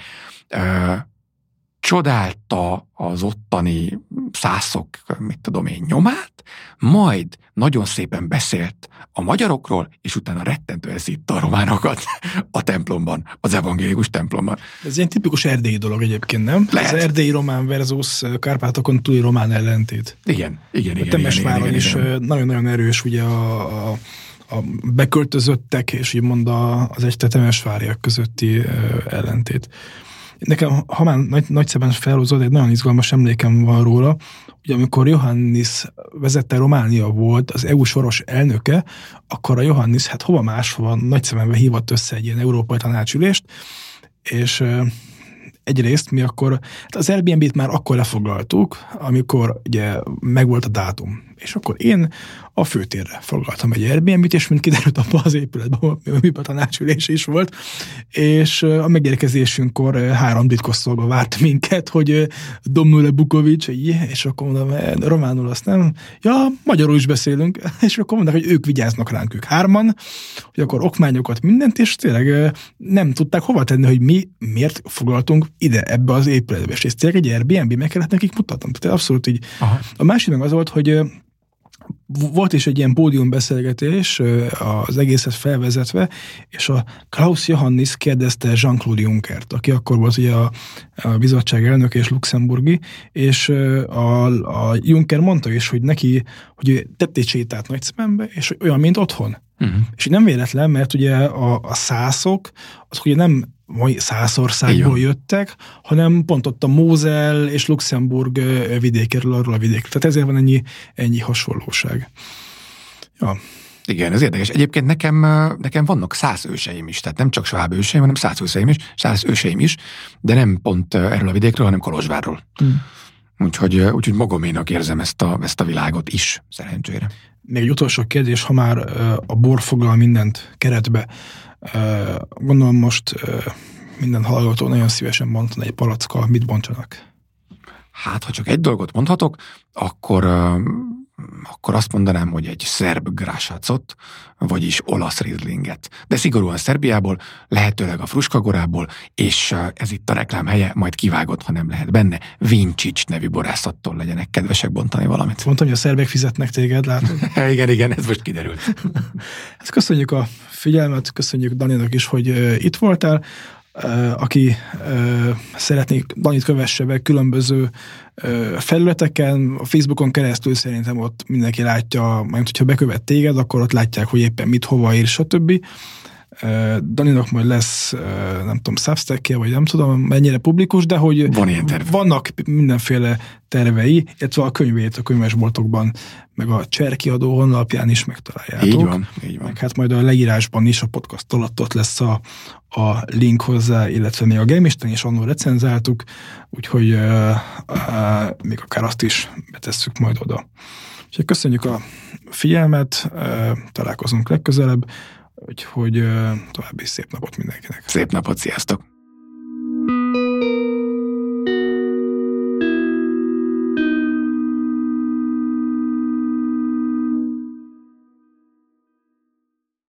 csodálta az ottani szászok, mit tudom én, nyomát, majd nagyon szépen beszélt a magyarokról, és utána rettentően szitta a románokat a templomban, az evangélikus templomban. Ez ilyen tipikus erdélyi dolog egyébként, nem? Lehet. Az erdélyi román versus Kárpátokon túli román ellentét. Igen, igen, igen. A Temesváron is nagyon-nagyon erős ugye a, a a beköltözöttek, és úgymond az egyte temesváriak közötti ellentét. Nekem, ha már nagy, nagyszerűen felhozod, egy nagyon izgalmas emlékem van róla, hogy amikor Iohannis vezette Románia volt az é u soros elnöke, akkor a Iohannis, hát hova máshova nagyszerűen hívott össze egy ilyen európai tanácsülést, és egyrészt mi akkor, hát az Airbnb-t már akkor lefoglaltuk, amikor ugye megvolt a dátum. És akkor én a főtérre foglaltam egy Airbnb-t, és mint kiderült, abban az épületben, amiben a tanácsülés is volt, és a megérkezésünkkor három titkosszolga várt minket, hogy Domnule Bukovics, és akkor mondom, románul azt nem, ja, magyarul is beszélünk, és akkor mondták, hogy ők vigyáznak ránk, ők hárman, hogy akkor okmányokat, mindent, és tényleg nem tudták hova tenni, hogy mi miért foglaltunk ide, ebbe az épületbe, és tényleg egy Airbnb, meg kellett nekik mutatnom. Tehát abszolút így. Aha. A másik meg az volt, hogy volt is egy ilyen pódiumbeszélgetés, az egészet felvezetve, és a Klaus Iohannis kérdezte Jean-Claude Junckert, aki akkor volt ugye a, a bizottság elnöke és luxemburgi, és a, a Juncker mondta is, hogy neki, hogy tett egy sétát Nagyszebenbe, és hogy olyan, mint otthon. Uh-huh. És nem véletlen, mert ugye a, a szászok, azok ugye nem Szászországból jöttek, hanem pont ott a Mosel és Luxemburg vidékéről, arról a vidékről. Tehát ezért van ennyi, ennyi hasonlóság. Ja. Igen, ez érdekes. Egyébként nekem, nekem vannak szász őseim is, tehát nem csak sváb őseim, hanem szász őseim is, szász őseim is, de nem pont erről a vidékről, hanem Kolozsvárról. Hmm. Úgyhogy, úgyhogy magaménak érzem ezt a, ezt a világot is, szerencsére. Még egy utolsó kérdés, ha már a bor foglal mindent keretbe, gondolom most minden hallgató nagyon szívesen mondta egy palackkal, mit bontsanak? Hát, ha csak egy dolgot mondhatok, akkor, akkor azt mondanám, hogy egy szerb grásacot, vagyis olasz rizlinget. De szigorúan Szerbiából, lehetőleg a Fruskagorából, és ez itt a reklám helye, majd kivágott, ha nem lehet benne. Vincsics nevű borászattól legyenek kedvesek bontani valamit. Mondtam, hogy a szerbek fizetnek téged, látod? igen, igen, ez most kiderült. Hát köszönjük a figyelmet, köszönjük Daninak is, hogy uh, itt voltál. Uh, aki uh, szeretné Danit kövesse be különböző uh, felületeken, a Facebookon keresztül szerintem ott mindenki látja, majd hogyha bekövet téged, akkor ott látják, hogy éppen mit, hova ír, stb. Uh, Daninak majd lesz, uh, nem tudom, Substack-je, vagy nem tudom, mennyire publikus, de hogy Van ilyen terve. Vannak mindenféle tervei, illetve a könyvét a könyvesboltokban, meg a Cser kiadó honlapján is megtaláljátok. Így van, így van. Meg hát majd a leírásban is, a podcast alatt ott lesz a, a link hozzá, illetve még a Gamisten is annól recenzáltuk, úgyhogy uh, uh, még akár azt is betesszük majd oda. Úgyhogy köszönjük a figyelmet, uh, találkozunk legközelebb, úgyhogy uh, további szép napot mindenkinek. Szép napot, sziasztok!